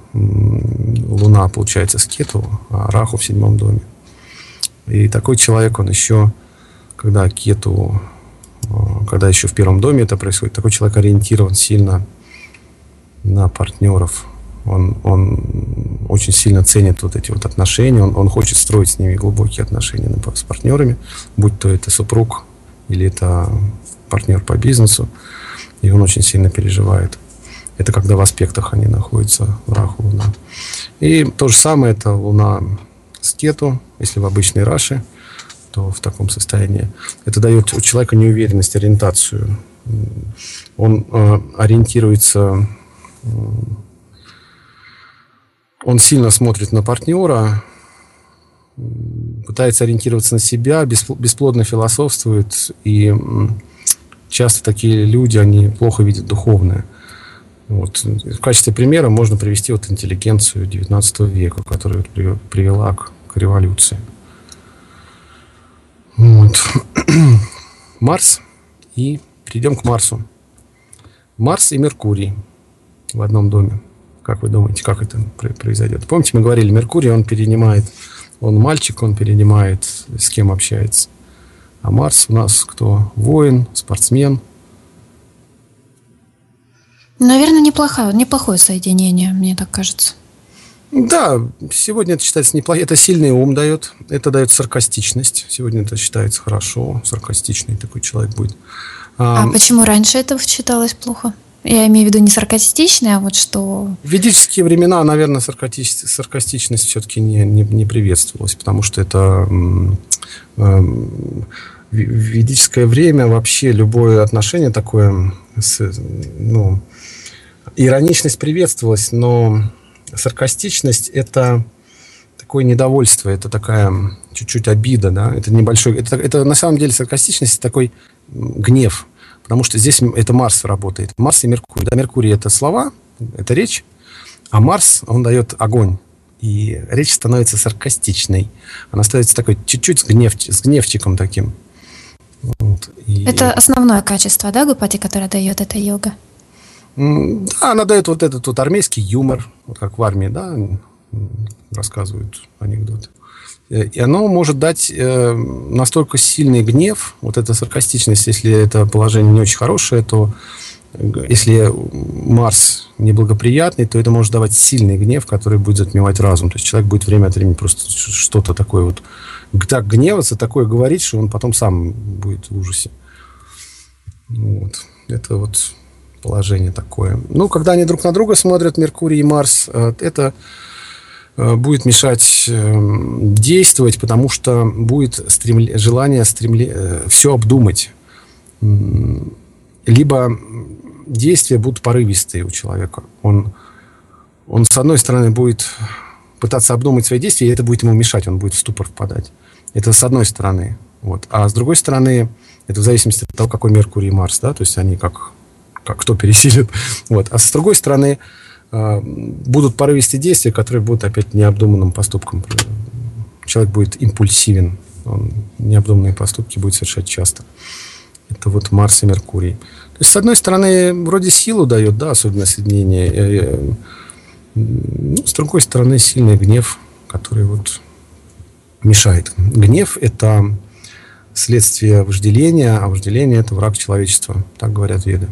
Луна, получается, с Кету, а Раху в седьмом доме. И такой человек, он еще, когда Кету, когда еще в первом доме это происходит, такой человек ориентирован сильно на партнеров. Он, он очень сильно ценит вот эти вот отношения, он, он хочет строить с ними глубокие отношения с партнерами, будь то это супруг или это партнер по бизнесу, и он очень сильно переживает. Это когда в аспектах они находятся, Раху, Луна. И то же самое, это Луна с Кету, если в обычной Раши, то в таком состоянии. Это дает у человека неуверенность, ориентацию. Он э, ориентируется... Э, Он сильно смотрит на партнера, пытается ориентироваться на себя, бесплодно философствует. И часто такие люди, они плохо видят духовное. Вот. В качестве примера можно привести вот интеллигенцию девятнадцатого века, которая привела к, к революции. Вот. Марс. И перейдем к Марсу. Марс и Меркурий в одном доме. Как вы думаете, как это произойдет? Помните, мы говорили, Меркурий, он перенимает, он мальчик, он перенимает, с кем общается. А Марс у нас кто? Воин, спортсмен. Наверное, неплохое, неплохое соединение, мне так кажется. Да, сегодня это считается неплохо. Это сильный ум дает, это дает саркастичность. Сегодня это считается хорошо, саркастичный такой человек будет. А, а почему раньше это считалось плохо? Я имею в виду не саркастичный, а вот что... В ведические времена, наверное, саркастичность, саркастичность все-таки не, не, не приветствовалась, потому что это... Э, в ведическое время вообще любое отношение такое... Ну, ироничность приветствовалась, но саркастичность – это такое недовольство, это такая чуть-чуть обида, да, это небольшой... Это, это на самом деле саркастичность – такой гнев, потому что здесь это Марс работает. Марс и Меркурий. Да, Меркурий – это слова, это речь, а Марс, он дает огонь. И речь становится саркастичной. Она становится такой чуть-чуть с, гнев, с гневчиком таким. Вот. И... Это основное качество, да, Гупати, которое дает эта йога? Да, она дает вот этот вот армейский юмор, вот как в армии, да, рассказывают анекдоты. И оно может дать э, настолько сильный гнев, вот эта саркастичность, если это положение не очень хорошее, то если Марс неблагоприятный, то это может давать сильный гнев, который будет затмевать разум. То есть человек будет время от времени просто что-то такое вот так гневаться, такое говорить, что он потом сам будет в ужасе. Вот. Это вот положение такое. Ну, когда они друг на друга смотрят, Меркурий и Марс, это будет мешать действовать, потому что будет стремле, желание стремле, все обдумать. Либо действия будут порывистые у человека. Он, он, с одной стороны, будет пытаться обдумать свои действия, и это будет ему мешать, он будет в ступор впадать. Это с одной стороны. Вот. А с другой стороны, это в зависимости от того, какой Меркурий и Марс, да, то есть они как, как кто пересилит. Вот. А с другой стороны, будут порывистые действия, которые будут опять необдуманным поступком. Человек будет импульсивен, он необдуманные поступки будет совершать часто. Это вот Марс и Меркурий. То есть, с одной стороны, вроде силу дает, да, особенно соединение. Ну, с другой стороны, сильный гнев, который вот мешает. Гнев – это следствие вожделения, а вожделение – это враг человечества. Так говорят веды.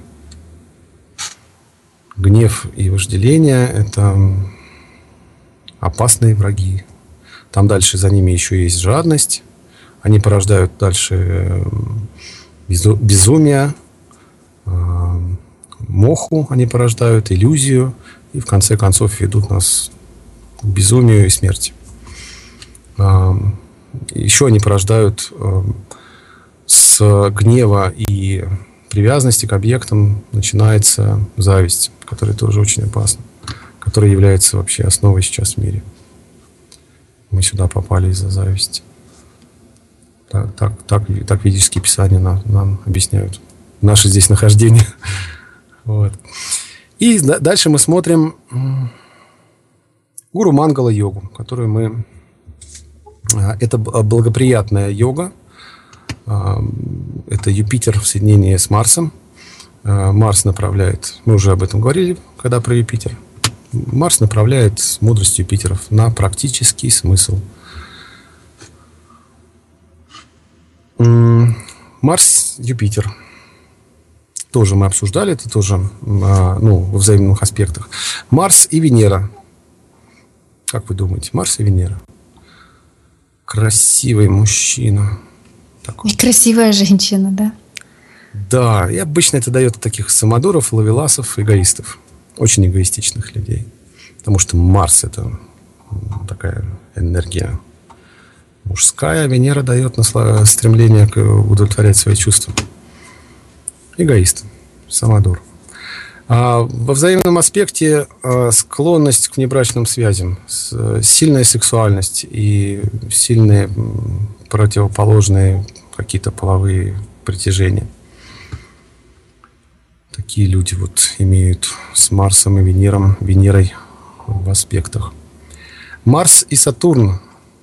Гнев и вожделение – это опасные враги. Там дальше за ними еще есть жадность. Они порождают дальше безумие, моху они порождают, иллюзию. И в конце концов ведут нас к безумию и смерти. Еще они порождают с гнева и привязанности к объектам начинается зависть, которая тоже очень опасна, которая является вообще основой сейчас в мире. Мы сюда попали из-за зависти. Так, так, так, так ведические писания нам, нам объясняют наше здесь нахождение. Вот. И дальше мы смотрим Гуру Мангала йогу, которую мы... Это благоприятная йога. Это Юпитер в соединении с Марсом. Марс направляет... Мы уже об этом говорили, когда про Юпитер. Марс направляет мудрость Юпитеров на практический смысл. Марс, Юпитер. Тоже мы обсуждали, это тоже ну, во взаимных аспектах. Марс и Венера. Как вы думаете, Марс и Венера? Красивый мужчина. Такой. И красивая женщина, да? Да, и обычно это дает таких самодуров, ловеласов, эгоистов. Очень эгоистичных людей. Потому что Марс – это такая энергия мужская, Венера дает стремление к удовлетворять свои чувства. Эгоист, самодур. А во взаимном аспекте склонность к внебрачным связям, сильная сексуальность и сильные противоположные какие-то половые притяжения. Такие люди вот имеют с Марсом и Венером, Венерой в аспектах. Марс и Сатурн.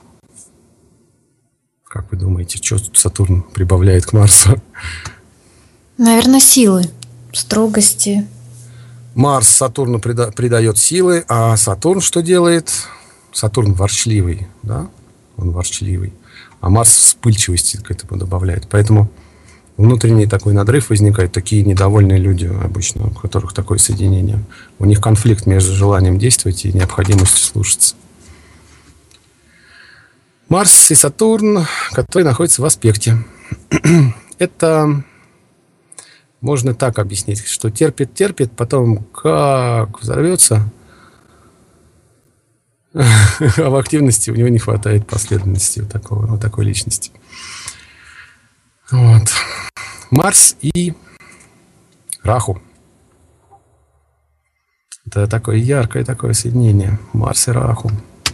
Как вы думаете, что Сатурн прибавляет к Марсу? Наверное, силы, строгости. Марс Сатурну прида- придает силы, а Сатурн что делает? Сатурн ворчливый, да? Он ворчливый. А Марс вспыльчивости к этому добавляет. Поэтому внутренний такой надрыв возникает, такие недовольные люди обычно, у которых такое соединение. У них конфликт между желанием действовать и необходимостью слушаться. Марс и Сатурн, которые находятся в аспекте. Это можно так объяснить, что терпит-терпит, потом как взорвется, а в активности у него не хватает последовательности вот, такого, вот такой личности. Вот. Марс и Раху. Это такое яркое такое соединение. Марс и Раху.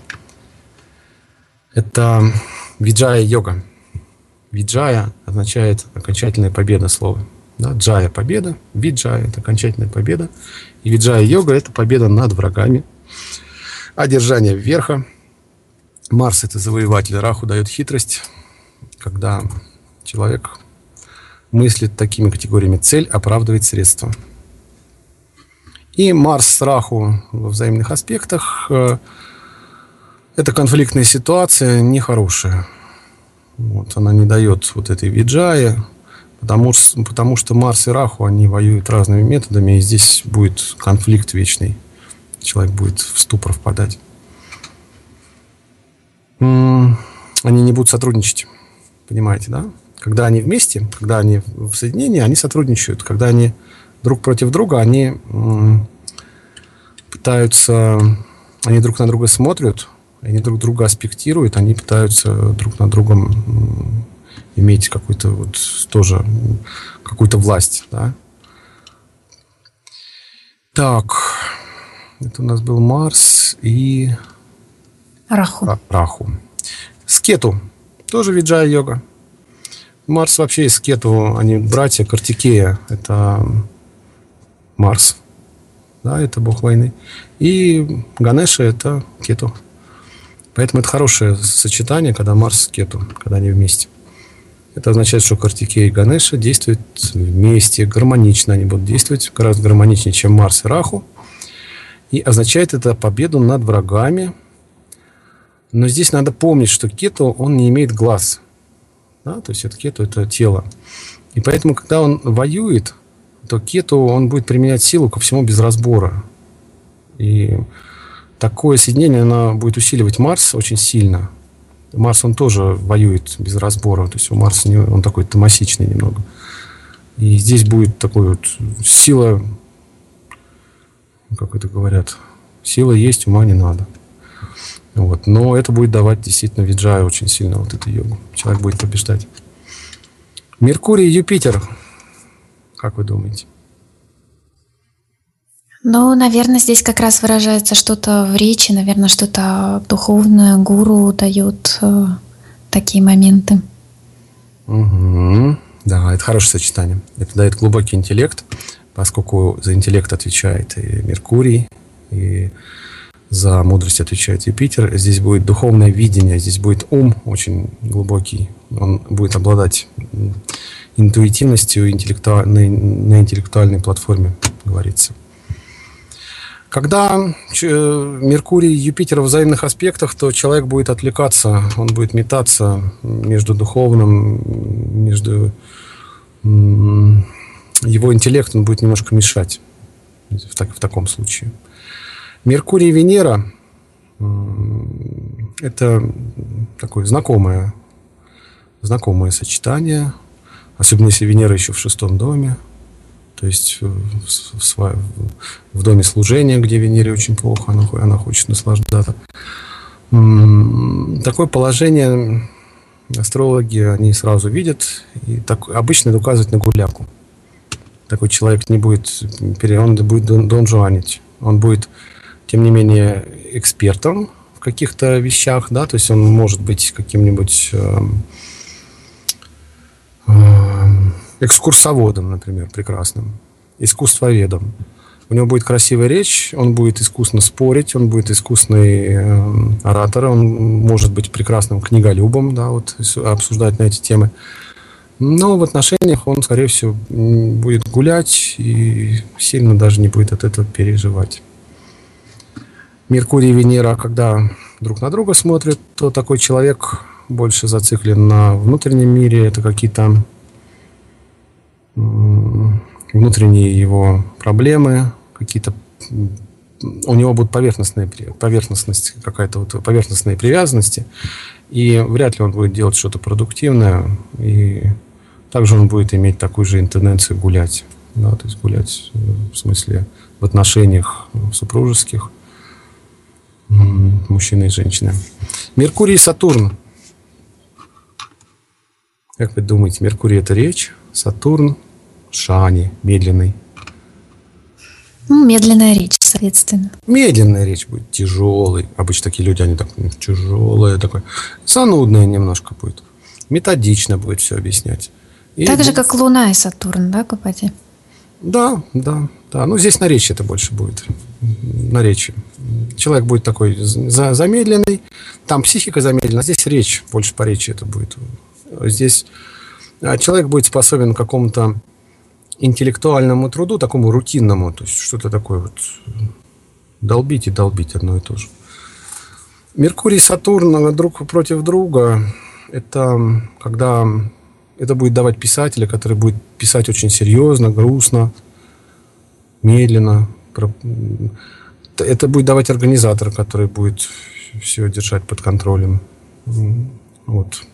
Это виджая-йога. Виджая означает окончательная победа слова. Да? Джая – победа, виджая – это окончательная победа. И виджая-йога – это победа над врагами. Одержание верха. Марс – это завоеватель, Раху дает хитрость, когда человек мыслит такими категориями: цель оправдывает средства. И Марс с Раху во взаимных аспектах э, – это конфликтная ситуация, нехорошая. Вот, она не дает вот этой виджае, потому, потому что Марс и Раху, они воюют разными методами, и здесь будет конфликт вечный. Человек будет в ступор впадать. М-м, они не будут сотрудничать. Понимаете, да? Когда они вместе, когда они в соединении, они сотрудничают. Когда они друг против друга, они м- пытаются, они друг на друга смотрят, они друг друга аспектируют, они пытаются друг на другом м- иметь какую-то вот тоже какую-то власть, да? Так, это у нас был Марс и Раху. А, Раху. С Кету тоже виджая-йога. Марс вообще и с Кету, они братья. Картикея – это Марс, да, это бог войны. И Ганеша – это Кету. Поэтому это хорошее сочетание, когда Марс с Кету, когда они вместе. Это означает, что Картикея и Ганеша действуют вместе, гармонично. Они будут действовать гораздо гармоничнее, чем Марс и Раху. И означает это победу над врагами. Но здесь надо помнить, что Кету, он не имеет глаз. Да? То есть это Кету – это тело. И поэтому, когда он воюет, то Кету, он будет применять силу ко всему без разбора. И такое соединение, оно будет усиливать Марс очень сильно. Марс, он тоже воюет без разбора. То есть у Марса не, он такой томасичный немного. И здесь будет такой вот сила, как это говорят, сила есть, ума не надо. Вот. Но это будет давать действительно виджаю очень сильно, вот эту йогу. Человек будет побеждать. Меркурий и Юпитер. Как вы думаете? Ну, наверное, здесь как раз выражается что-то в речи, наверное, что-то духовное, гуру дает э, такие моменты. Угу. Да, это хорошее сочетание. Это дает глубокий интеллект, поскольку за интеллект отвечает и Меркурий, и за мудрость отвечает Юпитер. Здесь будет духовное видение, здесь будет ум очень глубокий. Он будет обладать интуитивностью интеллектуальной, на интеллектуальной платформе, говорится. Когда Меркурий и Юпитер в взаимных аспектах, то человек будет отвлекаться, он будет метаться между духовным, между его интеллектом, будет немножко мешать в, так, в таком случае. Меркурий и Венера – это такое знакомое, знакомое сочетание, особенно если Венера еще в шестом доме, то есть в, в, в доме служения, где Венере очень плохо, она, она хочет наслаждаться. Такое положение астрологи, они сразу видят, и так, обычно это указывает на гуляку. Такой человек не будет, он будет донжуанить, он будет, тем не менее, экспертом в каких-то вещах, да, то есть он может быть каким-нибудь э, э, экскурсоводом, например, прекрасным, искусствоведом. У него будет красивая речь, он будет искусно спорить, он будет искусный э, оратор, он может быть прекрасным книголюбом, да, вот, обсуждать на эти темы. Но в отношениях он, скорее всего, будет гулять и сильно даже не будет от этого переживать. Меркурий и Венера, когда друг на друга смотрят, то такой человек больше зациклен на внутреннем мире. Это какие-то внутренние его проблемы, какие-то у него будут поверхностные, поверхностность, какая-то вот поверхностные привязанности, и вряд ли он будет делать что-то продуктивное, и также он будет иметь такую же тенденцию гулять, да, то есть гулять в смысле в отношениях супружеских мужчины и женщины. Меркурий и Сатурн. Как вы думаете, Меркурий — это речь, Сатурн — шани, медленный. Ну, медленная речь, соответственно. Медленная речь будет, тяжелый. Обычно такие люди, они так тяжелые, такое. Занудная немножко будет. Методично будет все объяснять. И так же, будет... как Луна и Сатурн, да, Копати? Да, да, да. Ну, здесь наречие это больше будет. Наречие. Человек будет такой за, замедленный. Там психика замедлена, а здесь речь, больше по речи это будет. Здесь человек будет способен к какому-то интеллектуальному труду, такому рутинному, то есть что-то такое вот долбить и долбить одно и то же. Меркурий и Сатурн друг против друга, это когда это будет давать писателя, который будет писать очень серьезно, грустно, медленно. Это будет давать организатора, который будет все держать под контролем. Вот.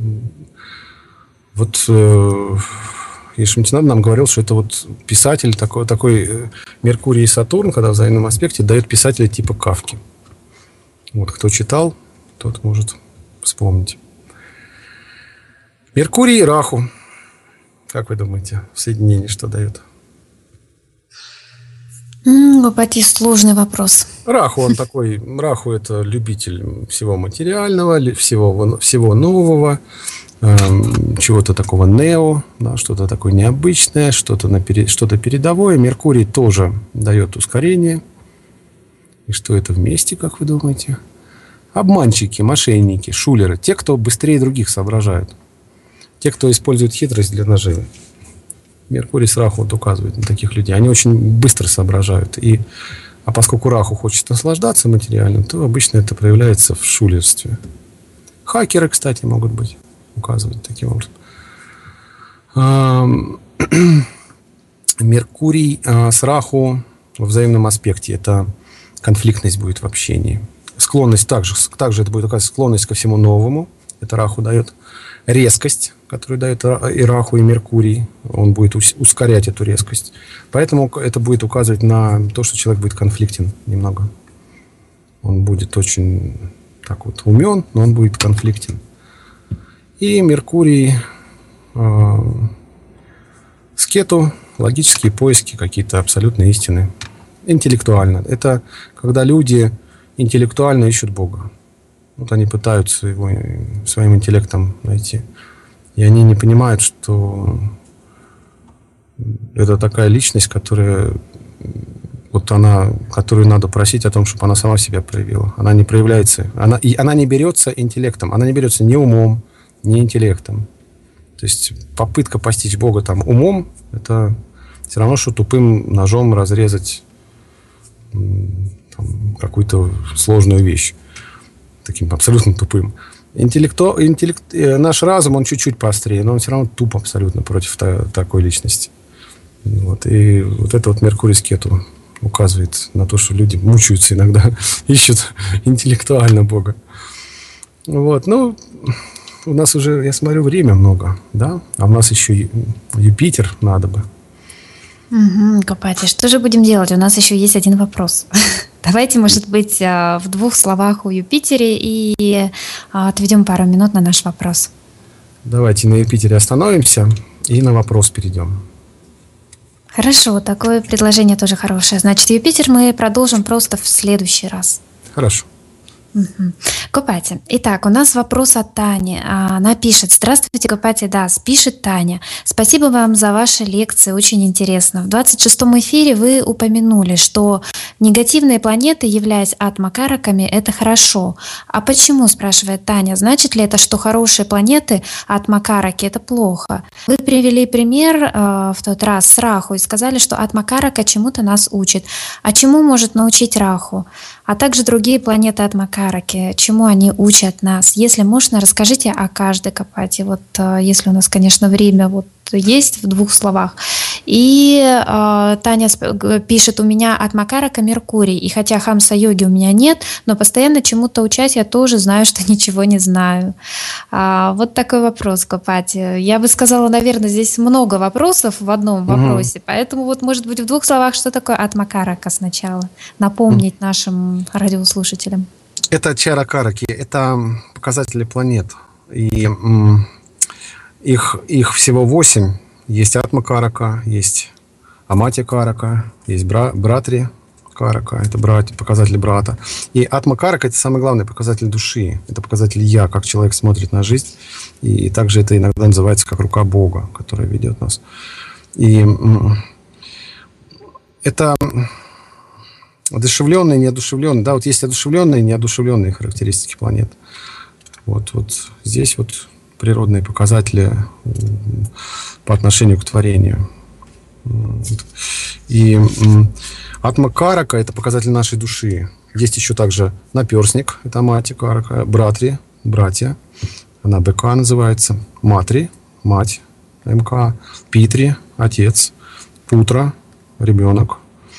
Вот э, Ешмитинат нам говорил, что это вот писатель, такой, такой Меркурий и Сатурн, когда в взаимном аспекте, дает писателя типа Кафки. Вот, кто читал, тот может вспомнить. Меркурий и Раху. Как вы думаете, в соединении что дает? Копати, сложный вопрос. Раху, он такой, Раху — это любитель всего материального, всего, всего нового, эм, чего-то такого нео, да, что-то такое необычное, что-то, наперед, что-то передовое. Меркурий тоже дает ускорение. И что это вместе, как вы думаете? Обманщики, мошенники, шулеры, те, кто быстрее других соображают, те, кто использует хитрость для наживы. Меркурий с Раху вот указывает на таких людей. Они очень быстро соображают. И, а поскольку Раху хочет наслаждаться материальным, то обычно это проявляется в шулерстве. Хакеры, кстати, могут быть, указывать таким образом. Меркурий с Раху во взаимном аспекте. Это конфликтность будет в общении. Склонность также, также это будет такая склонность ко всему новому. Это Раху дает. Резкость, которую дает и Раху, и Меркурий, он будет ускорять эту резкость. Поэтому это будет указывать на то, что человек будет конфликтен немного. Он будет очень так вот умен, но он будет конфликтен. И Меркурий э, с Кету, логические поиски, какие-то абсолютные истины. Интеллектуально. Это когда люди интеллектуально ищут Бога. Вот они пытаются его своим интеллектом найти. И они не понимают, что это такая личность, которая, вот она, которую надо просить о том, чтобы она сама себя проявила. Она не проявляется. Она, и она не берется интеллектом. Она не берется ни умом, ни интеллектом. То есть попытка постичь Бога там умом, это все равно, что тупым ножом разрезать там, какую-то сложную вещь. Таким абсолютно тупым. Интеллекту, интеллект, наш разум, он чуть-чуть поострее, но он все равно туп абсолютно против та, такой личности. Вот. И вот это вот Меркурий с Кету указывает на то, что люди мучаются иногда, ищут интеллектуально Бога. Вот. Ну, у нас уже, я смотрю, время много, да? А у нас еще Юпитер надо бы. Угу, Копати, что же будем делать? У нас еще есть один вопрос. Давайте, может быть, в двух словах о Юпитере и отведем пару минут на наш вопрос. Давайте на Юпитере остановимся и на вопрос перейдем. Хорошо, такое предложение тоже хорошее. Значит, Юпитер мы продолжим просто в следующий раз. Хорошо. Угу. Копати. Итак, у нас вопрос от Тани. Она пишет: здравствуйте, Копати Дас. Пишет Таня: спасибо вам за ваши лекции, очень интересно. В двадцать шестом эфире вы упомянули, что негативные планеты, являясь атмакараками, это хорошо. А почему, спрашивает Таня, значит ли это, что хорошие планеты, атмакараки, это плохо? Вы привели пример э, в тот раз с Раху и сказали, что атмакарака чему-то нас учит. А чему может научить Раху? а также другие планеты Атмакараки. Чему они учат нас? Если можно, расскажите о каждой Копате. Вот если у нас, конечно, время вот есть в двух словах. И э, Таня пишет: у меня Атмакарака Меркурий, и хотя хамса-йоги у меня нет, но постоянно чему-то учать я тоже знаю, что ничего не знаю. А, вот такой вопрос, Копати. Я бы сказала, наверное, здесь много вопросов в одном вопросе, угу. Поэтому вот, может быть, в двух словах, что такое Атмакарака сначала? Напомнить угу. нашим радиослушателям. Это чаракараки, это показатели планет. И м- их, их всего восемь. Есть Атмакарака, есть Амати-карака, есть бра- Братри-карака, это брат, показатели брата. И Атмакарака – это самый главный показатель души, это показатель «я», как человек смотрит на жизнь. И также это иногда называется как рука Бога, которая ведет нас. И это одушевленные, неодушевленные. Да, вот есть одушевленные и неодушевленные характеристики планет. Вот, вот здесь вот природные показатели по отношению к творению. И Атмакарака – это показатель нашей души. Есть еще также наперстник, это Амати-карака, Братри, братья, она БК называется, Матри, мать, МК, Питри, отец, Путра, ребенок,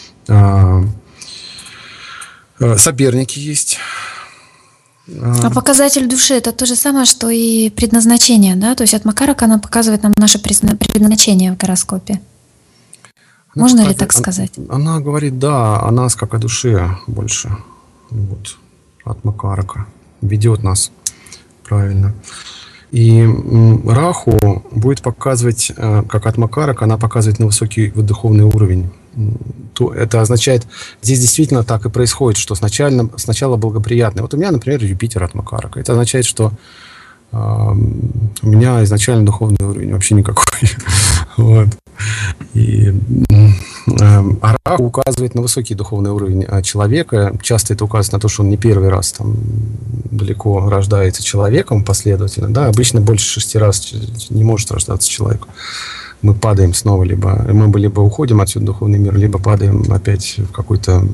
соперники есть. А показатель души – это то же самое, что и предназначение, да? То есть Атмакарака, она показывает нам наше предназначение в гороскопе. Она Можно показывает, ли так сказать? Она, она говорит, да, о нас как о душе больше. Вот. Атмакарака ведет нас правильно. И м, Раху будет показывать, э, как Атмакарака, она показывает на высокий духовный уровень. То это означает, здесь действительно так и происходит, что сначала, сначала благоприятно. Вот у меня, например, Юпитер Атмакарака. Это означает, что э, у меня изначально духовный уровень вообще никакой. Вот. И э, Раху указывает на высокий духовный уровень человека. Часто это указывает на то, что он не первый раз там далеко рождается человеком последовательно. Да? Обычно больше шести раз не может рождаться человек. Мы падаем снова, либо мы либо уходим отсюда в духовный мир, либо падаем опять в какой-то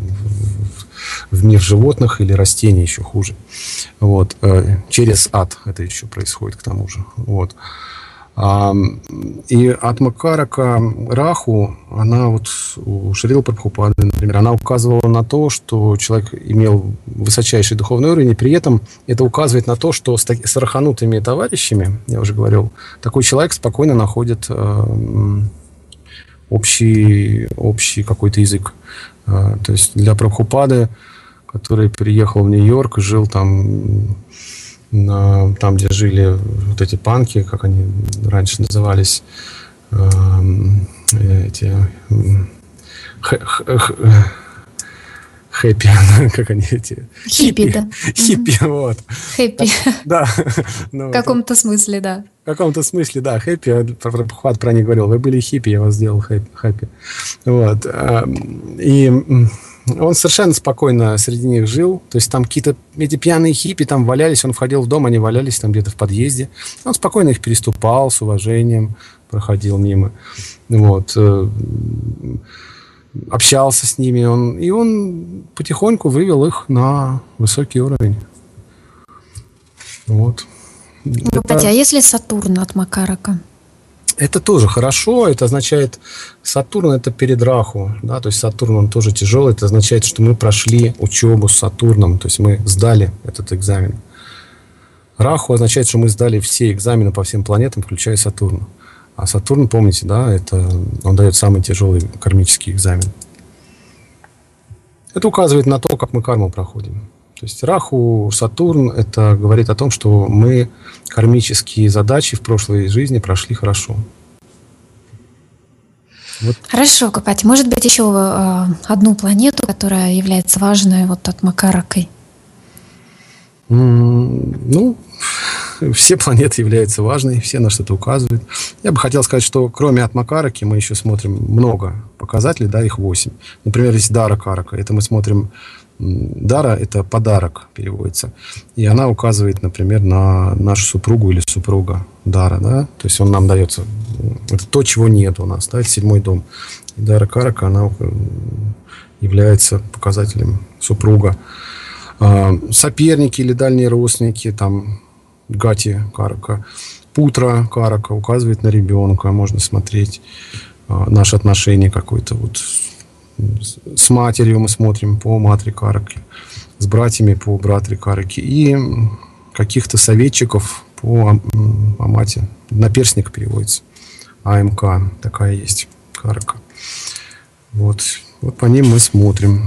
в мир животных или растений, еще хуже. Вот. Через ад это еще происходит, к тому же. Вот. И Атмакарака Раху, она вот у Шрилы Прабхупады, например, она указывала на то, что человек имел высочайший духовный уровень, и при этом это указывает на то, что с, таки, с раханутыми товарищами, я уже говорил, такой человек спокойно находит э, общий, общий какой-то язык. Э, то есть для Прабхупады, который приехал в Нью-Йорк, жил там... На, там, где жили вот эти панки, как они раньше назывались, э, эти хэппи, как они эти... Хиппи, да. Хиппи, вот. Хэппи. Да. В каком-то смысле, да. В каком-то смысле, да, хэппи. Прабхупад про них говорил, вы были хиппи, я вас сделал хэппи. Вот. И... Он совершенно спокойно среди них жил. То есть там какие-то эти пьяные хиппи там валялись. Он входил в дом, они валялись там где-то в подъезде. Он спокойно их переступал, с уважением проходил мимо. Вот. Общался с ними. Он, и он потихоньку вывел их на высокий уровень. Вот. Ну, это... А если Сатурн от Макарака? Это тоже хорошо, это означает, Сатурн это перед Раху, да, то есть Сатурн он тоже тяжелый, это означает, что мы прошли учебу с Сатурном, то есть мы сдали этот экзамен. Раху означает, что мы сдали все экзамены по всем планетам, включая Сатурн. А Сатурн, помните, да, это он дает самый тяжелый кармический экзамен. Это указывает на то, как мы карму проходим. То есть Раху, Сатурн, это говорит о том, что мы кармические задачи в прошлой жизни прошли хорошо. Вот. Хорошо, Копати. Может быть, еще э, одну планету, которая является важной вот Атмакаракой? Mm, ну, все планеты являются важной, все на что-то указывают. Я бы хотел сказать, что кроме Атмакараки мы еще смотрим много показателей, да, их восемь. Например, есть Дара Карака. Это мы смотрим... Дара – это подарок, переводится. И она указывает, например, на нашу супругу или супруга Дара, да? То есть он нам дается. Это то, чего нет у нас, да? Это седьмой дом. И Дара Карака, она является показателем супруга. Соперники или дальние родственники, там, гати карака, путра карака указывает на ребенка, можно смотреть наши отношения какой-то вот с матерью мы смотрим по матери караки, с братьями по братре караки и каких-то советчиков по амате. Наперстник переводится. АМК такая есть карака. Вот. Вот по ним мы смотрим.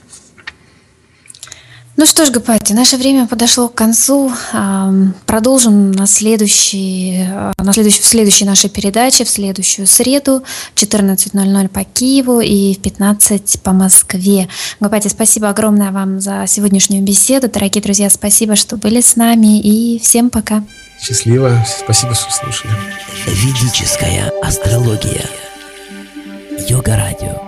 Ну что ж, Гапати, наше время подошло к концу. Продолжим на следующей, на следующей, в следующей нашей передаче, в следующую среду в четырнадцать ноль ноль по Киеву и в пятнадцать по Москве. Гапати, спасибо огромное вам за сегодняшнюю беседу. Дорогие друзья, спасибо, что были с нами, и всем пока. Счастливо. Спасибо, что слушали. Ведическая астрология. Йога-радио.